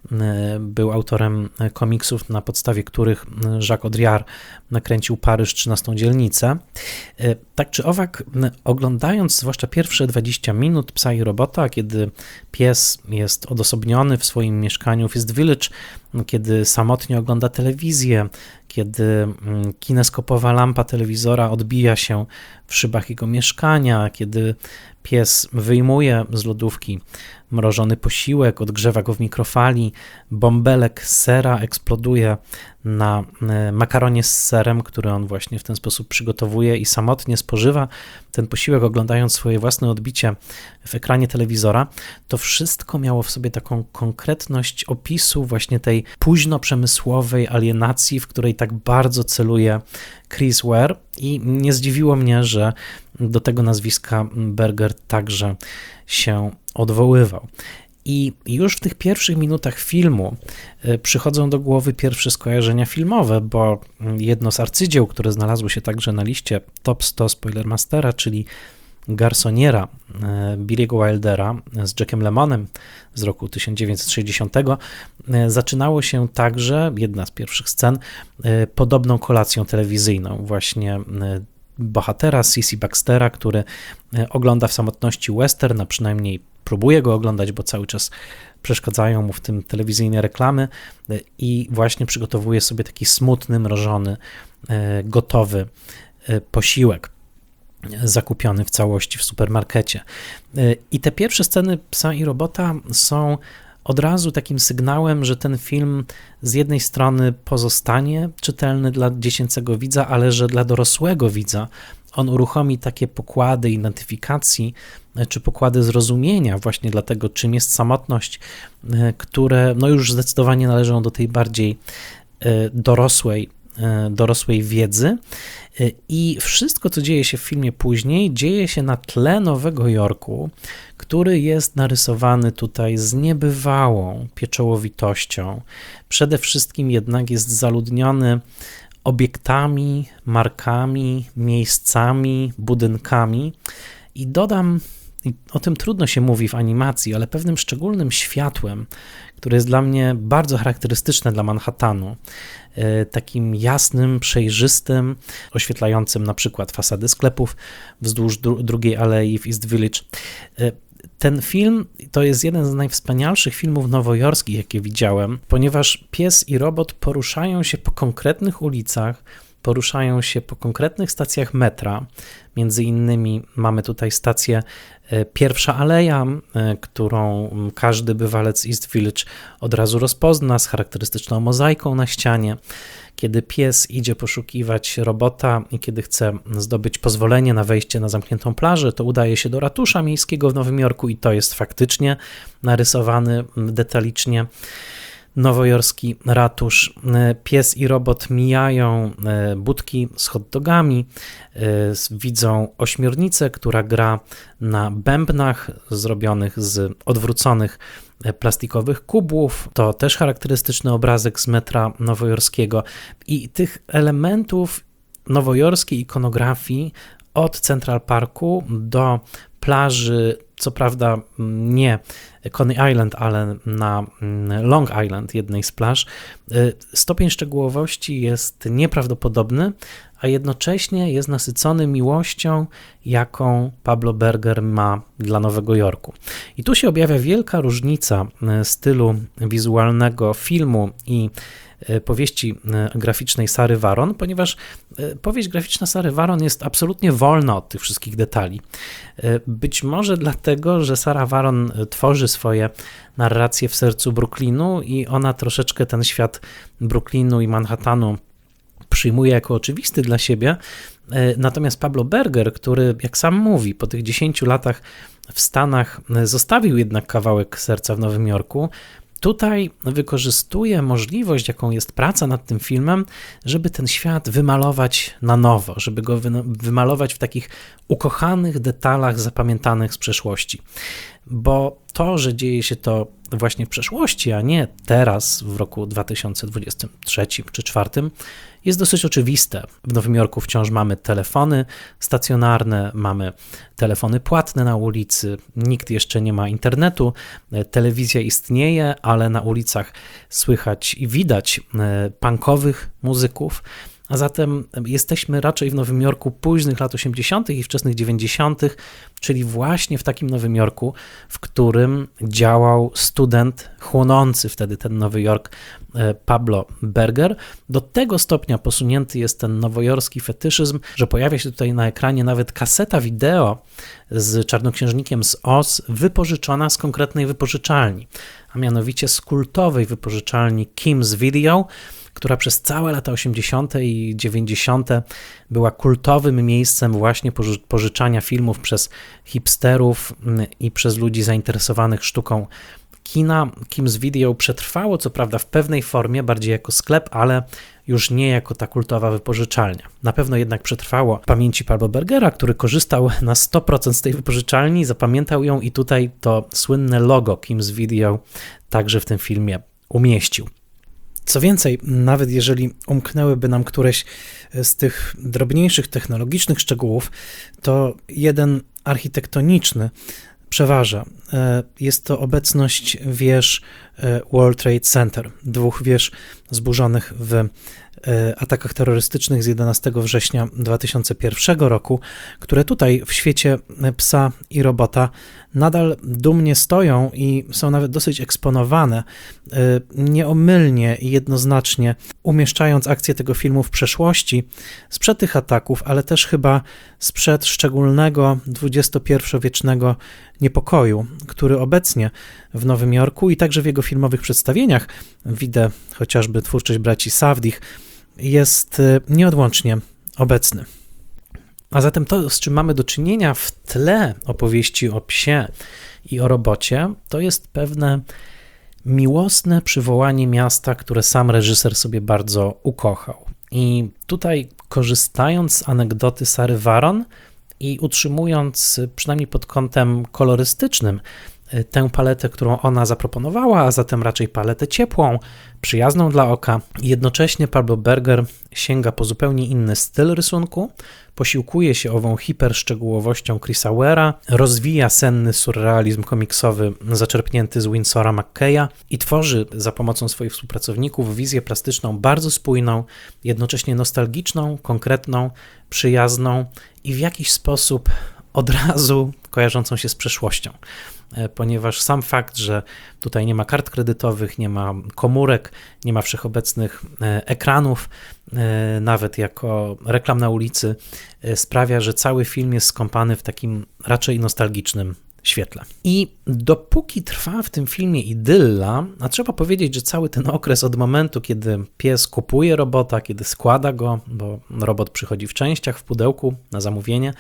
był autorem komiksów, na podstawie których Jacques Audiard nakręcił Paryż 13 dzielnicę. Tak czy owak, oglądając zwłaszcza pierwsze 20 minut Psa i Robota, kiedy pies jest odosobniony w swoim mieszkaniu w East Village, kiedy samotnie ogląda telewizję, kiedy kineskopowa lampa telewizora odbija się w szybach jego mieszkania, kiedy pies wyjmuje z lodówki mrożony posiłek, odgrzewa go w mikrofali, bąbelek sera eksploduje na makaronie z serem, który on właśnie w ten sposób przygotowuje i samotnie spożywa ten posiłek, oglądając swoje własne odbicie w ekranie telewizora. To wszystko miało w sobie taką konkretność opisu właśnie tej późno przemysłowej alienacji, w której tak bardzo celuje Chris Ware i nie zdziwiło mnie, że do tego nazwiska Berger także się odwoływał. I już w tych pierwszych minutach filmu przychodzą do głowy pierwsze skojarzenia filmowe, bo jedno z arcydzieł, które znalazło się także na liście Top 100 Spoilermastera, czyli Garsoniera Billy'ego Wildera z Jackiem Lemmonem z roku 1960, zaczynało się także, jedna z pierwszych scen, podobną kolacją telewizyjną, właśnie bohatera C.C. Baxtera, który ogląda w samotności western, a przynajmniej próbuje go oglądać, bo cały czas przeszkadzają mu w tym telewizyjne reklamy i właśnie przygotowuje sobie taki smutny, mrożony, gotowy posiłek zakupiony w całości w supermarkecie. I te pierwsze sceny Psa i Robota są od razu takim sygnałem, że ten film z jednej strony pozostanie czytelny dla dziecięcego widza, ale że dla dorosłego widza on uruchomi takie pokłady identyfikacji, czy pokłady zrozumienia właśnie dla tego, czym jest samotność, które już zdecydowanie należą do tej bardziej dorosłej dorosłej wiedzy i wszystko, co dzieje się w filmie później, dzieje się na tle Nowego Jorku, który jest narysowany tutaj z niebywałą pieczołowitością. Przede wszystkim jednak jest zaludniony obiektami, markami, miejscami, budynkami i dodam, i o tym trudno się mówi w animacji, ale pewnym szczególnym światłem, które jest dla mnie bardzo charakterystyczne dla Manhattanu, takim jasnym, przejrzystym, oświetlającym na przykład fasady sklepów wzdłuż drugiej alei w East Village. Ten film to jest jeden z najwspanialszych filmów nowojorskich, jakie widziałem, ponieważ pies i robot poruszają się po konkretnych ulicach, poruszają się po konkretnych stacjach metra. Między innymi mamy tutaj stację Pierwsza Aleja, którą każdy bywalec East Village od razu rozpozna z charakterystyczną mozaiką na ścianie. Kiedy pies idzie poszukiwać robota i kiedy chce zdobyć pozwolenie na wejście na zamkniętą plażę, to udaje się do ratusza miejskiego w Nowym Jorku i to jest faktycznie narysowany detalicznie nowojorski ratusz. Pies i robot mijają budki z hot dogami, widzą ośmiornicę, która gra na bębnach zrobionych z odwróconych plastikowych kubłów. To też charakterystyczny obrazek z metra nowojorskiego i tych elementów nowojorskiej ikonografii od Central Parku do plaży, co prawda nie Coney Island, ale na Long Island, jednej z plaż, stopień szczegółowości jest nieprawdopodobny, a jednocześnie jest nasycony miłością, jaką Pablo Berger ma dla Nowego Jorku. I tu się objawia wielka różnica stylu wizualnego filmu i powieści graficznej Sary Varon, ponieważ powieść graficzna Sary Varon jest absolutnie wolna od tych wszystkich detali. Być może dlatego, że Sara Varon tworzy swoje narracje w sercu Brooklynu i ona troszeczkę ten świat Brooklynu i Manhattanu przyjmuje jako oczywisty dla siebie, natomiast Pablo Berger, który, jak sam mówi, po tych 10 latach w Stanach zostawił jednak kawałek serca w Nowym Jorku, tutaj wykorzystuje możliwość, jaką jest praca nad tym filmem, żeby ten świat wymalować na nowo, żeby go wymalować w takich ukochanych detalach zapamiętanych z przeszłości. Bo to, że dzieje się to właśnie w przeszłości, a nie teraz, w roku 2023 czy 2024, jest dosyć oczywiste. W Nowym Jorku wciąż mamy telefony stacjonarne, mamy telefony płatne na ulicy, nikt jeszcze nie ma internetu, telewizja istnieje, ale na ulicach słychać i widać punkowych muzyków, a zatem jesteśmy raczej w Nowym Jorku późnych lat 80. i wczesnych 90., czyli właśnie w takim Nowym Jorku, w którym działał student chłonący wtedy ten Nowy Jork Pablo Berger. Do tego stopnia posunięty jest ten nowojorski fetyszyzm, że pojawia się tutaj na ekranie nawet kaseta wideo z czarnoksiężnikiem z Oz, wypożyczona z konkretnej wypożyczalni, a mianowicie z kultowej wypożyczalni Kim's Video, która przez całe lata 80. i 90. była kultowym miejscem właśnie pożyczania filmów przez hipsterów i przez ludzi zainteresowanych sztuką kina. Kim's Video przetrwało, co prawda w pewnej formie, bardziej jako sklep, ale już nie jako ta kultowa wypożyczalnia. Na pewno jednak przetrwało w pamięci Pablo Bergera, który korzystał na 100% z tej wypożyczalni, zapamiętał ją i tutaj to słynne logo Kim's Video także w tym filmie umieścił. Co więcej, nawet jeżeli umknęłyby nam któreś z tych drobniejszych technologicznych szczegółów, to jeden architektoniczny przeważa. Jest to obecność wież World Trade Center, 2 wież zburzonych w atakach terrorystycznych z 11 września 2001 roku, które tutaj w świecie psa i robota nadal dumnie stoją i są nawet dosyć eksponowane, nieomylnie i jednoznacznie umieszczając akcję tego filmu w przeszłości, sprzed tych ataków, ale też chyba sprzed szczególnego XXI-wiecznego niepokoju, który obecnie w Nowym Jorku i także w jego filmowych przedstawieniach, widzę chociażby twórczość braci Safdie, jest nieodłącznie obecny. A zatem to, z czym mamy do czynienia w tle opowieści o psie i o robocie, to jest pewne miłosne przywołanie miasta, które sam reżyser sobie bardzo ukochał. I tutaj, korzystając z anegdoty Sary Varon i utrzymując przynajmniej pod kątem kolorystycznym tę paletę, którą ona zaproponowała, a zatem raczej paletę ciepłą, przyjazną dla oka, jednocześnie Pablo Berger sięga po zupełnie inny styl rysunku, posiłkuje się ową hiperszczegółowością Chrisa Ware'a, rozwija senny surrealizm komiksowy zaczerpnięty z Winsora McKeya i tworzy za pomocą swoich współpracowników wizję plastyczną bardzo spójną, jednocześnie nostalgiczną, konkretną, przyjazną i w jakiś sposób od razu kojarzącą się z przeszłością. Ponieważ sam fakt, że tutaj nie ma kart kredytowych, nie ma komórek, nie ma wszechobecnych ekranów, nawet jako reklam na ulicy, sprawia, że cały film jest skąpany w takim raczej nostalgicznym świetle. I dopóki trwa w tym filmie idylla, a trzeba powiedzieć, że cały ten okres od momentu, kiedy pies kupuje robota, kiedy składa go, bo robot przychodzi w częściach, w pudełku na zamówienie,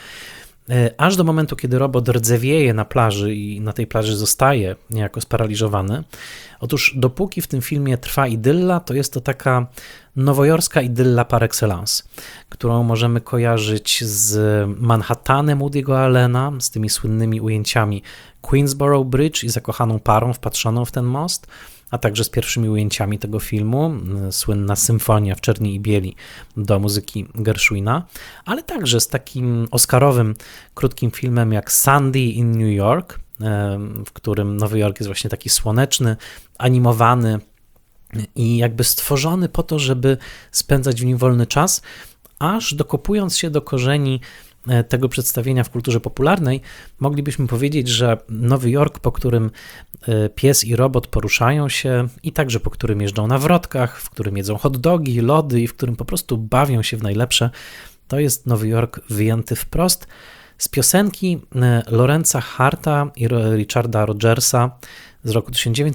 aż do momentu, kiedy robot rdzewieje na plaży i na tej plaży zostaje niejako sparaliżowany. Otóż dopóki w tym filmie trwa idylla, to jest to taka nowojorska idylla par excellence, którą możemy kojarzyć z Manhattanem Woody'ego Allena, z tymi słynnymi ujęciami Queensboro Bridge i zakochaną parą wpatrzoną w ten most, a także z pierwszymi ujęciami tego filmu, słynna symfonia w czerni i bieli do muzyki Gershwina, ale także z takim oscarowym krótkim filmem jak Sandy in New York, w którym Nowy Jork jest właśnie taki słoneczny, animowany i jakby stworzony po to, żeby spędzać w nim wolny czas, aż dokopując się do korzeni tego przedstawienia w kulturze popularnej, moglibyśmy powiedzieć, że Nowy Jork, po którym pies i robot poruszają się i także po którym jeżdżą na wrotkach, w którym jedzą hot dogi, lody i w którym po prostu bawią się w najlepsze, to jest Nowy Jork wyjęty wprost z piosenki Lorenza Harta i Richarda Rogersa z roku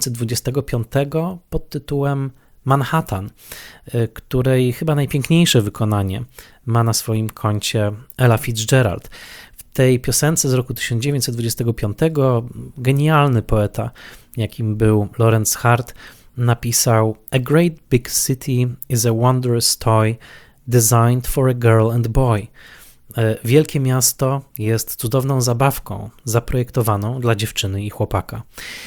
1925 pod tytułem Manhattan, której chyba najpiękniejsze wykonanie ma na swoim koncie Ella Fitzgerald. W tej piosence z roku 1925 genialny poeta, jakim był Lorenz Hart, napisał: A great big city is a wondrous toy designed for a girl and boy. Wielkie miasto jest cudowną zabawką zaprojektowaną dla dziewczyny i chłopaka.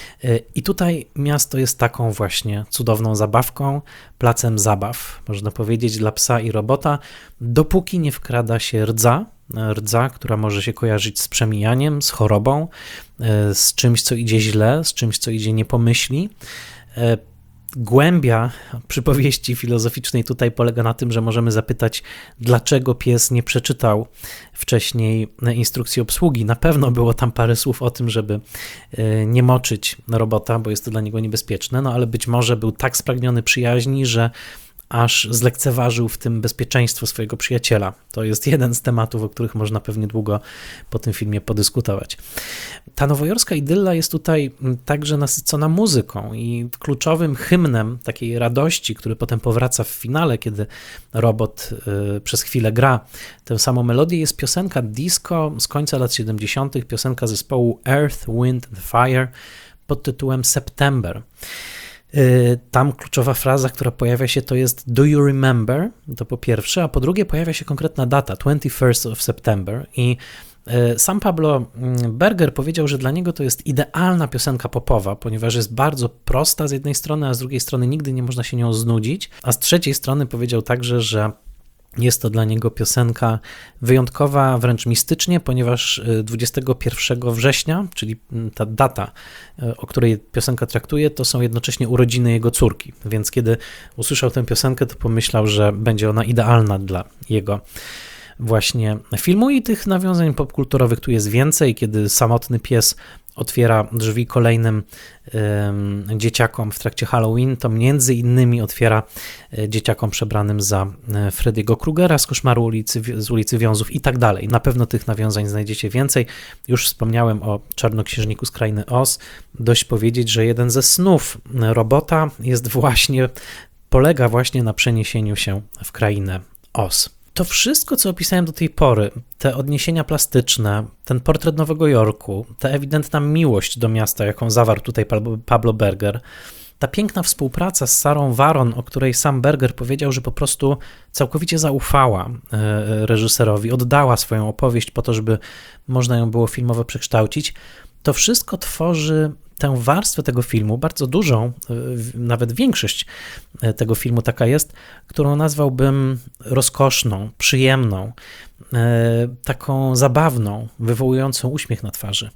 I tutaj miasto jest taką właśnie cudowną zabawką, placem zabaw, można powiedzieć, dla psa i robota, dopóki nie wkrada się rdza, która może się kojarzyć z przemijaniem, z chorobą, z czymś, co idzie źle, z czymś, co idzie nie po myśli. Głębia przypowieści filozoficznej tutaj polega na tym, że możemy zapytać, dlaczego pies nie przeczytał wcześniej instrukcji obsługi. Na pewno było tam parę słów o tym, żeby nie moczyć robota, bo jest to dla niego niebezpieczne, no ale być może był tak spragniony przyjaźni, że aż zlekceważył w tym bezpieczeństwo swojego przyjaciela. To jest jeden z tematów, o których można pewnie długo po tym filmie podyskutować. Ta nowojorska idylla jest tutaj także nasycona muzyką i kluczowym hymnem takiej radości, który potem powraca w finale, kiedy robot przez chwilę gra tę samą melodię, jest piosenka disco z końca lat 70., piosenka zespołu Earth, Wind and Fire pod tytułem September. Tam kluczowa fraza, która pojawia się, to jest "Do you remember?", to po pierwsze, a po drugie pojawia się konkretna data, 21st of September i sam Pablo Berger powiedział, że dla niego to jest idealna piosenka popowa, ponieważ jest bardzo prosta z jednej strony, a z drugiej strony nigdy nie można się nią znudzić, a z trzeciej strony powiedział także, że jest to dla niego piosenka wyjątkowa, wręcz mistycznie, ponieważ 21 września, czyli ta data, o której piosenka traktuje, to są jednocześnie urodziny jego córki. Więc kiedy usłyszał tę piosenkę, to pomyślał, że będzie ona idealna dla jego właśnie filmu i tych nawiązań popkulturowych tu jest więcej, kiedy samotny pies otwiera drzwi kolejnym dzieciakom w trakcie Halloween, to między innymi otwiera dzieciakom przebranym za Freddy'ego Krugera z Koszmaru z ulicy Wiązów i tak dalej. Na pewno tych nawiązań znajdziecie więcej. Już wspomniałem o Czarnoksiężniku z Krainy Oz. Dość powiedzieć, że jeden ze snów robota polega właśnie na przeniesieniu się w Krainę Oz. To wszystko, co opisałem do tej pory, te odniesienia plastyczne, ten portret Nowego Jorku, ta ewidentna miłość do miasta, jaką zawarł tutaj Pablo Berger, ta piękna współpraca z Sarą Varon, o której sam Berger powiedział, że po prostu całkowicie zaufała reżyserowi, oddała swoją opowieść po to, żeby można ją było filmowo przekształcić, to wszystko tworzy tę warstwę tego filmu, bardzo dużą, nawet większość tego filmu taka jest, którą nazwałbym rozkoszną, przyjemną, taką zabawną, wywołującą uśmiech na twarzy.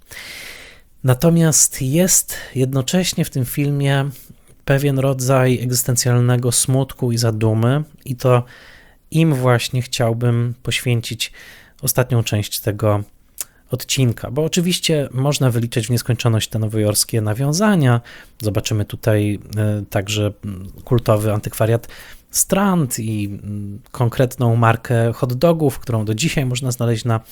Natomiast jest jednocześnie w tym filmie pewien rodzaj egzystencjalnego smutku i zadumy i to im właśnie chciałbym poświęcić ostatnią część tego odcinka, bo oczywiście można wyliczyć w nieskończoność te nowojorskie nawiązania. Zobaczymy tutaj także kultowy antykwariat Strand i konkretną markę hot dogów, którą do dzisiaj można znaleźć na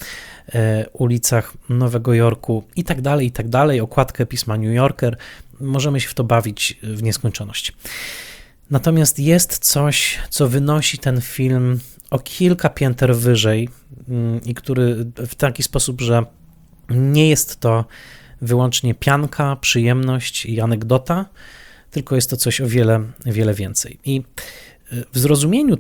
ulicach Nowego Jorku i tak dalej, okładkę pisma New Yorker. Możemy się w to bawić w nieskończoność. Natomiast jest coś, co wynosi ten film o kilka pięter wyżej i który w taki sposób, że nie jest to wyłącznie pianka, przyjemność i anegdota, tylko jest to coś o wiele, wiele więcej. I w zrozumieniu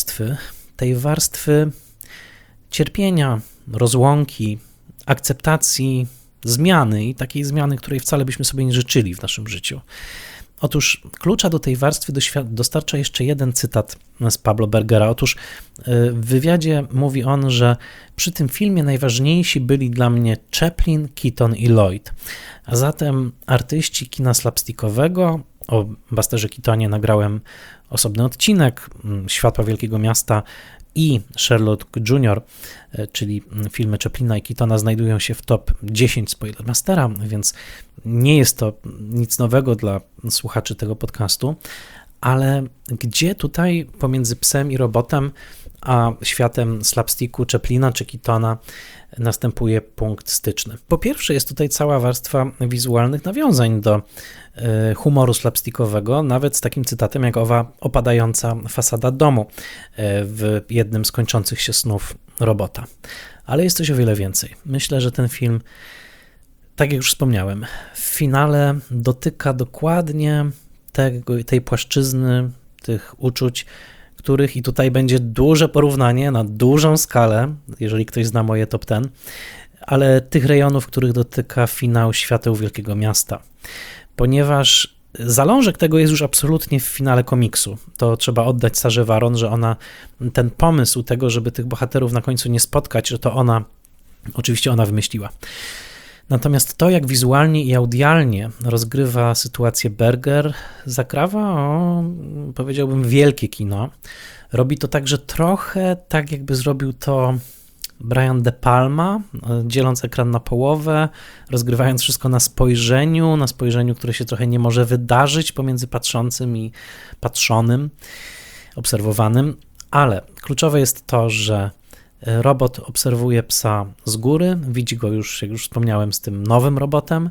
tej warstwy cierpienia, rozłąki, akceptacji, zmiany i takiej zmiany, której wcale byśmy sobie nie życzyli w naszym życiu. Otóż klucza do tej warstwy dostarcza jeszcze jeden cytat z Pablo Bergera. Otóż w wywiadzie mówi on, że przy tym filmie najważniejsi byli dla mnie Chaplin, Keaton i Lloyd. A zatem artyści kina slapstickowego, o Busterze Keatonie nagrałem osobny odcinek, Światła Wielkiego Miasta i Sherlock Jr., czyli filmy Chaplina i Keatona znajdują się w top 10 Spoilermastera, więc nie jest to nic nowego dla słuchaczy tego podcastu, ale gdzie tutaj pomiędzy Psem i Robotem a światem slapsticku Chaplina czy Keatona następuje punkt styczny. Po pierwsze jest tutaj cała warstwa wizualnych nawiązań do humoru slapstickowego, nawet z takim cytatem jak owa opadająca fasada domu w jednym z kończących się snów Robota. Ale jest coś o wiele więcej. Myślę, że ten film, tak jak już wspomniałem, w finale dotyka dokładnie tej płaszczyzny, tych uczuć, których, i tutaj będzie duże porównanie na dużą skalę, jeżeli ktoś zna moje top 10, ale tych rejonów, których dotyka finał Świateł Wielkiego Miasta. Ponieważ zalążek tego jest już absolutnie w finale komiksu. To trzeba oddać Sarze Varon, że ona, ten pomysł tego, żeby tych bohaterów na końcu nie spotkać, że to ona, oczywiście ona wymyśliła. Natomiast to, jak wizualnie i audialnie rozgrywa sytuację Berger, zakrawa o, powiedziałbym, wielkie kino. Robi to także trochę tak, jakby zrobił to Brian De Palma, dzieląc ekran na połowę, rozgrywając wszystko na spojrzeniu, które się trochę nie może wydarzyć pomiędzy patrzącym i patrzonym, obserwowanym, ale kluczowe jest to, że robot obserwuje psa z góry, widzi go już, jak już wspomniałem, z tym nowym robotem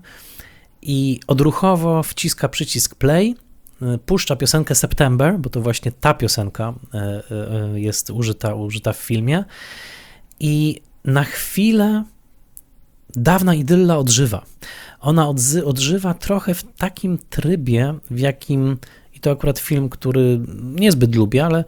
i odruchowo wciska przycisk play, puszcza piosenkę September, bo to właśnie ta piosenka jest użyta w filmie i na chwilę dawna idylla odżywa. Ona odżywa trochę w takim trybie, w jakim, i to akurat film, który niezbyt lubię, ale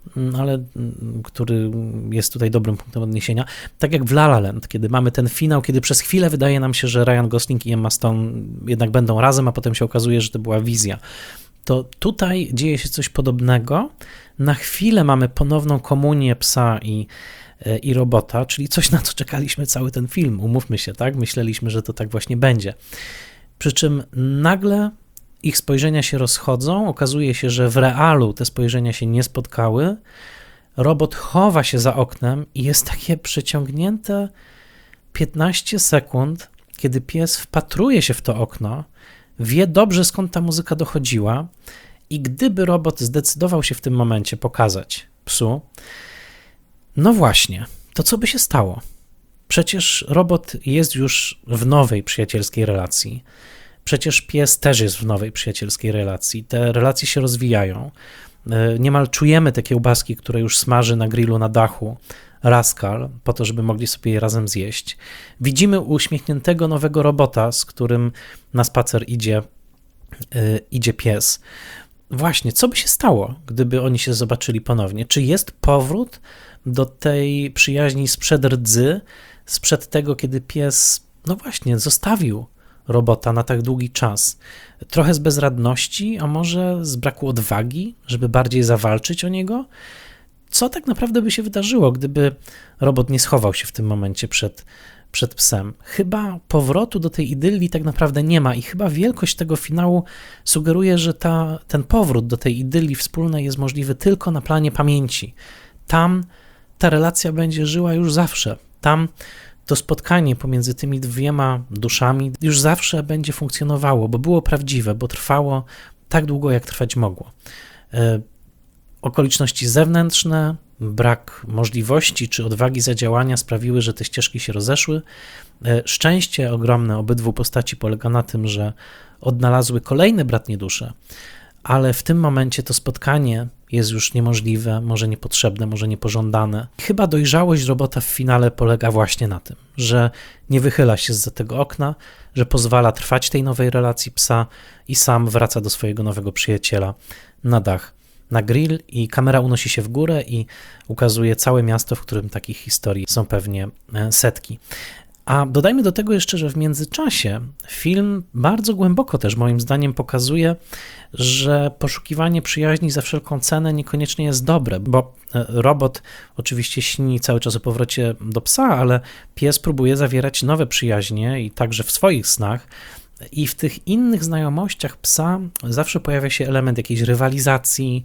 który jest tutaj dobrym punktem odniesienia, tak jak w La La Land, kiedy mamy ten finał, kiedy przez chwilę wydaje nam się, że Ryan Gosling i Emma Stone jednak będą razem, a potem się okazuje, że to była wizja. To tutaj dzieje się coś podobnego. Na chwilę mamy ponowną komunię psa i robota, czyli coś, na co czekaliśmy cały ten film. Umówmy się, tak? Myśleliśmy, że to tak właśnie będzie. Przy czym nagle ich spojrzenia się rozchodzą, okazuje się, że w realu te spojrzenia się nie spotkały, robot chowa się za oknem i jest takie przeciągnięte 15 sekund, kiedy pies wpatruje się w to okno, wie dobrze, skąd ta muzyka dochodziła i gdyby robot zdecydował się w tym momencie pokazać psu, no właśnie, to co by się stało? Przecież robot jest już w nowej przyjacielskiej relacji. Przecież pies też jest w nowej przyjacielskiej relacji. Te relacje się rozwijają. Niemal czujemy te kiełbaski, które już smaży na grillu na dachu Rascal, po to, żeby mogli sobie je razem zjeść. Widzimy uśmiechniętego nowego robota, z którym na spacer idzie idzie pies. Właśnie, co by się stało, gdyby oni się zobaczyli ponownie? Czy jest powrót do tej przyjaźni sprzed rdzy, sprzed tego, kiedy pies, no właśnie, zostawił robota na tak długi czas? Trochę z bezradności, a może z braku odwagi, żeby bardziej zawalczyć o niego? Co tak naprawdę by się wydarzyło, gdyby robot nie schował się w tym momencie przed psem? Chyba powrotu do tej idylii tak naprawdę nie ma i chyba wielkość tego finału sugeruje, że ten powrót do tej idylii wspólnej jest możliwy tylko na planie pamięci. Tam ta relacja będzie żyła już zawsze. Tam to spotkanie pomiędzy tymi dwiema duszami już zawsze będzie funkcjonowało, bo było prawdziwe, bo trwało tak długo, jak trwać mogło. Okoliczności zewnętrzne, brak możliwości czy odwagi zadziałania sprawiły, że te ścieżki się rozeszły. Szczęście ogromne obydwu postaci polega na tym, że odnalazły kolejne bratnie dusze, ale w tym momencie to spotkanie jest już niemożliwe, może niepotrzebne, może niepożądane. Chyba dojrzałość robota w finale polega właśnie na tym, że nie wychyla się zza tego okna, że pozwala trwać tej nowej relacji psa i sam wraca do swojego nowego przyjaciela na dach, na grill, i kamera unosi się w górę i ukazuje całe miasto, w którym takich historii są pewnie setki. A dodajmy do tego jeszcze, że w międzyczasie film bardzo głęboko też moim zdaniem pokazuje, że poszukiwanie przyjaźni za wszelką cenę niekoniecznie jest dobre, bo robot oczywiście śni cały czas o powrocie do psa, ale pies próbuje zawierać nowe przyjaźnie i także w swoich snach. I w tych innych znajomościach psa zawsze pojawia się element jakiejś rywalizacji,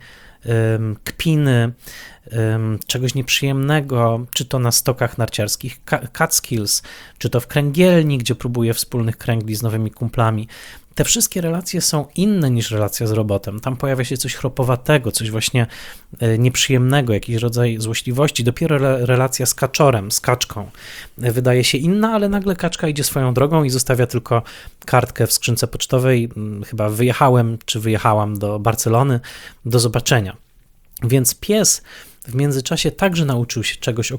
kpiny, czegoś nieprzyjemnego, czy to na stokach narciarskich Catskills, czy to w kręgielni, gdzie próbuje wspólnych kręgli z nowymi kumplami. Te wszystkie relacje są inne niż relacja z robotem. Tam pojawia się coś chropowatego, coś właśnie nieprzyjemnego, jakiś rodzaj złośliwości. Dopiero relacja z kaczorem, z kaczką wydaje się inna, ale nagle kaczka idzie swoją drogą i zostawia tylko kartkę w skrzynce pocztowej. Chyba wyjechałem, czy wyjechałam do Barcelony, do zobaczenia. Więc pies w międzyczasie także nauczył się czegoś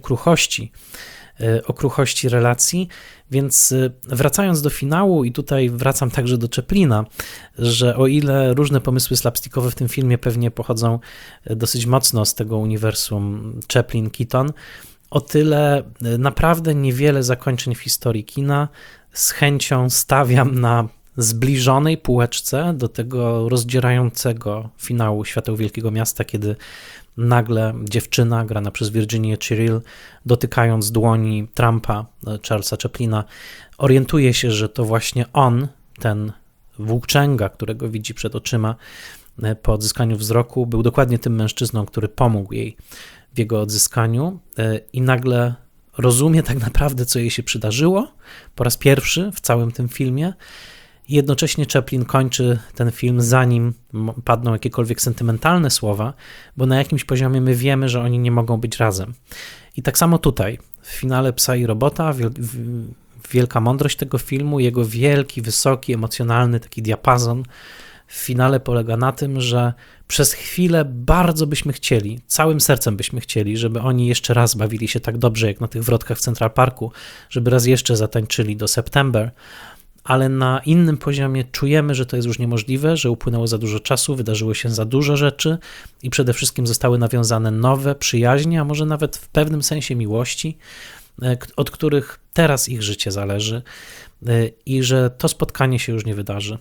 o kruchości relacji, więc wracając do finału, i tutaj wracam także do Chaplina, że o ile różne pomysły slapstickowe w tym filmie pewnie pochodzą dosyć mocno z tego uniwersum Chaplin-Keaton, o tyle naprawdę niewiele zakończeń w historii kina z chęcią stawiam na zbliżonej półeczce do tego rozdzierającego finału Świateł Wielkiego Miasta, kiedy nagle dziewczyna grana przez Virginię Cheryl, dotykając dłoni Trumpa, Charlesa Chaplina, orientuje się, że to właśnie on, ten włóczęga, którego widzi przed oczyma po odzyskaniu wzroku, był dokładnie tym mężczyzną, który pomógł jej w jego odzyskaniu, i nagle rozumie tak naprawdę, co jej się przydarzyło po raz pierwszy w całym tym filmie. I jednocześnie Chaplin kończy ten film, zanim padną jakiekolwiek sentymentalne słowa, bo na jakimś poziomie my wiemy, że oni nie mogą być razem. I tak samo tutaj, w finale Psa i Robota, wielka mądrość tego filmu, jego wielki, wysoki, emocjonalny taki diapazon w finale polega na tym, że przez chwilę bardzo byśmy chcieli, całym sercem byśmy chcieli, żeby oni jeszcze raz bawili się tak dobrze, jak na tych wrotkach w Central Parku, żeby raz jeszcze zatańczyli do September, ale na innym poziomie czujemy, że to jest już niemożliwe, że upłynęło za dużo czasu, wydarzyło się za dużo rzeczy i przede wszystkim zostały nawiązane nowe przyjaźnie, a może nawet w pewnym sensie miłości, od których teraz ich życie zależy, i że to spotkanie się już nie wydarzy.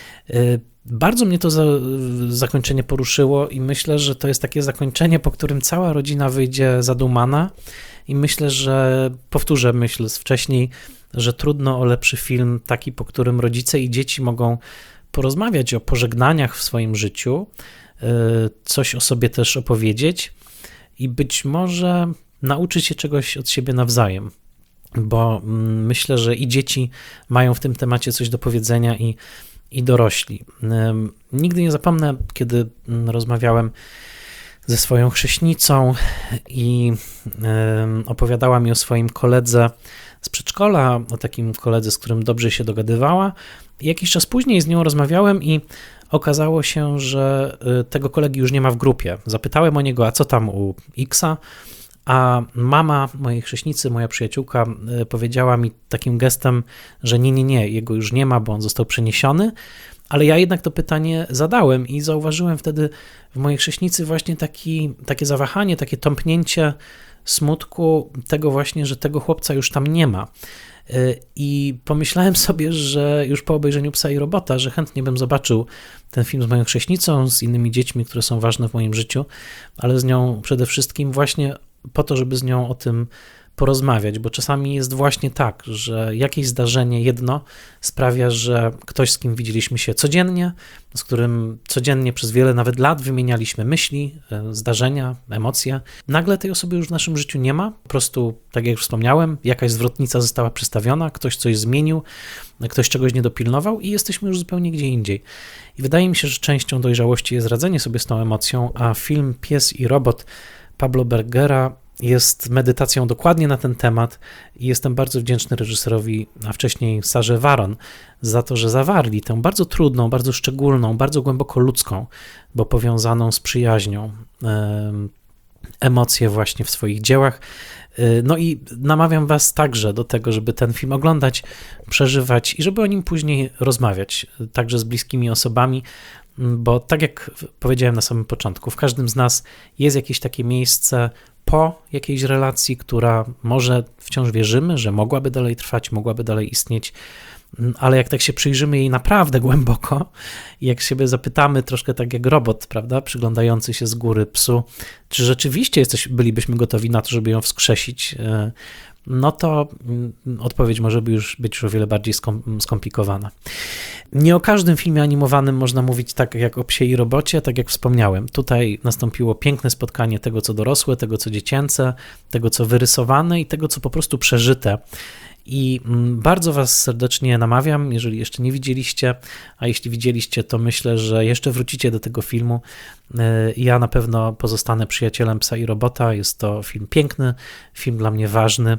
Bardzo mnie to zakończenie poruszyło i myślę, że to jest takie zakończenie, po którym cała rodzina wyjdzie zadumana, i myślę, że powtórzę myśl z wcześniej, że trudno o lepszy film taki, po którym rodzice i dzieci mogą porozmawiać o pożegnaniach w swoim życiu, coś o sobie też opowiedzieć i być może nauczyć się czegoś od siebie nawzajem, bo myślę, że i dzieci mają w tym temacie coś do powiedzenia i dorośli. Nigdy nie zapomnę, kiedy rozmawiałem ze swoją chrześnicą i opowiadała mi o swoim koledze z przedszkola, o takim koledze, z którym dobrze się dogadywała. I jakiś czas później z nią rozmawiałem i okazało się, że tego kolegi już nie ma w grupie. Zapytałem o niego, a co tam u Xa? A mama mojej chrześnicy, moja przyjaciółka, powiedziała mi takim gestem, że nie, jego już nie ma, bo on został przeniesiony. Ale ja jednak to pytanie zadałem i zauważyłem wtedy w mojej chrześnicy właśnie takie zawahanie, takie tąpnięcie smutku tego właśnie, że tego chłopca już tam nie ma. I pomyślałem sobie, że już po obejrzeniu Psa i Robota, że chętnie bym zobaczył ten film z moją chrześnicą, z innymi dziećmi, które są ważne w moim życiu, ale z nią przede wszystkim właśnie po to, żeby z nią o tym porozmawiać, bo czasami jest właśnie tak, że jakieś zdarzenie jedno sprawia, że ktoś, z kim widzieliśmy się codziennie, z którym codziennie przez wiele nawet lat wymienialiśmy myśli, zdarzenia, emocje, nagle tej osoby już w naszym życiu nie ma, po prostu, tak jak już wspomniałem, jakaś zwrotnica została przestawiona, ktoś coś zmienił, ktoś czegoś nie dopilnował i jesteśmy już zupełnie gdzie indziej. I wydaje mi się, że częścią dojrzałości jest radzenie sobie z tą emocją, a film Pies i Robot Pablo Bergera jest medytacją dokładnie na ten temat i jestem bardzo wdzięczny reżyserowi, a wcześniej Sarze Varon, za to, że zawarli tę bardzo trudną, bardzo szczególną, bardzo głęboko ludzką, bo powiązaną z przyjaźnią emocje właśnie w swoich dziełach. No i namawiam was także do tego, żeby ten film oglądać, przeżywać i żeby o nim później rozmawiać, także z bliskimi osobami, bo tak jak powiedziałem na samym początku, w każdym z nas jest jakieś takie miejsce po jakiejś relacji, która może wciąż wierzymy, że mogłaby dalej trwać, mogłaby dalej istnieć, ale jak tak się przyjrzymy jej naprawdę głęboko i jak siebie zapytamy troszkę tak jak robot, prawda, przyglądający się z góry psu, czy rzeczywiście bylibyśmy gotowi na to, żeby ją wskrzesić, no to odpowiedź może być już o wiele bardziej skomplikowana. Nie o każdym filmie animowanym można mówić tak jak o Psie i Robocie, tak jak wspomniałem. Tutaj nastąpiło piękne spotkanie tego, co dorosłe, tego, co dziecięce, tego, co wyrysowane i tego, co po prostu przeżyte. I bardzo was serdecznie namawiam, jeżeli jeszcze nie widzieliście, a jeśli widzieliście, to myślę, że jeszcze wrócicie do tego filmu. Ja na pewno pozostanę przyjacielem Psa i Robota. Jest to film piękny, film dla mnie ważny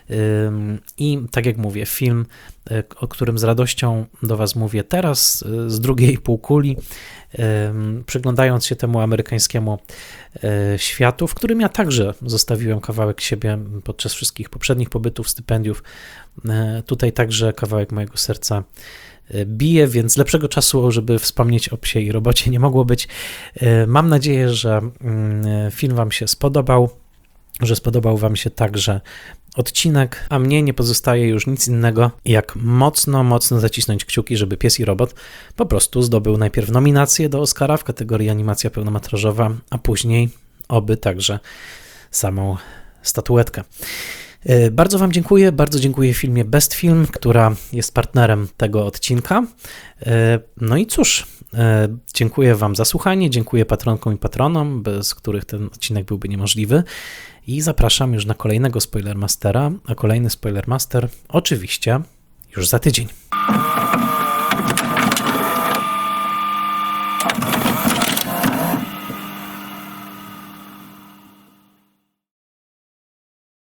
i tak jak mówię, film, o którym z radością do was mówię teraz, z drugiej półkuli, przyglądając się temu amerykańskiemu światu, w którym ja także zostawiłem kawałek siebie podczas wszystkich poprzednich pobytów, stypendiów. Tutaj także kawałek mojego serca bije, więc lepszego czasu, żeby wspomnieć o Psie i Robocie nie mogło być. Mam nadzieję, że film wam się spodobał, że spodobał wam się także odcinek, a mnie nie pozostaje już nic innego, jak mocno zacisnąć kciuki, żeby Pies i Robot po prostu zdobył najpierw nominację do Oscara w kategorii animacja pełnometrażowa, a później oby także samą statuetkę. Bardzo wam dziękuję, bardzo dziękuję firmie Best Film, która jest partnerem tego odcinka. No i cóż, dziękuję wam za słuchanie, dziękuję patronkom i patronom, bez których ten odcinek byłby niemożliwy i zapraszam już na kolejnego Spoilermastera, a kolejny Spoilermaster oczywiście już za tydzień.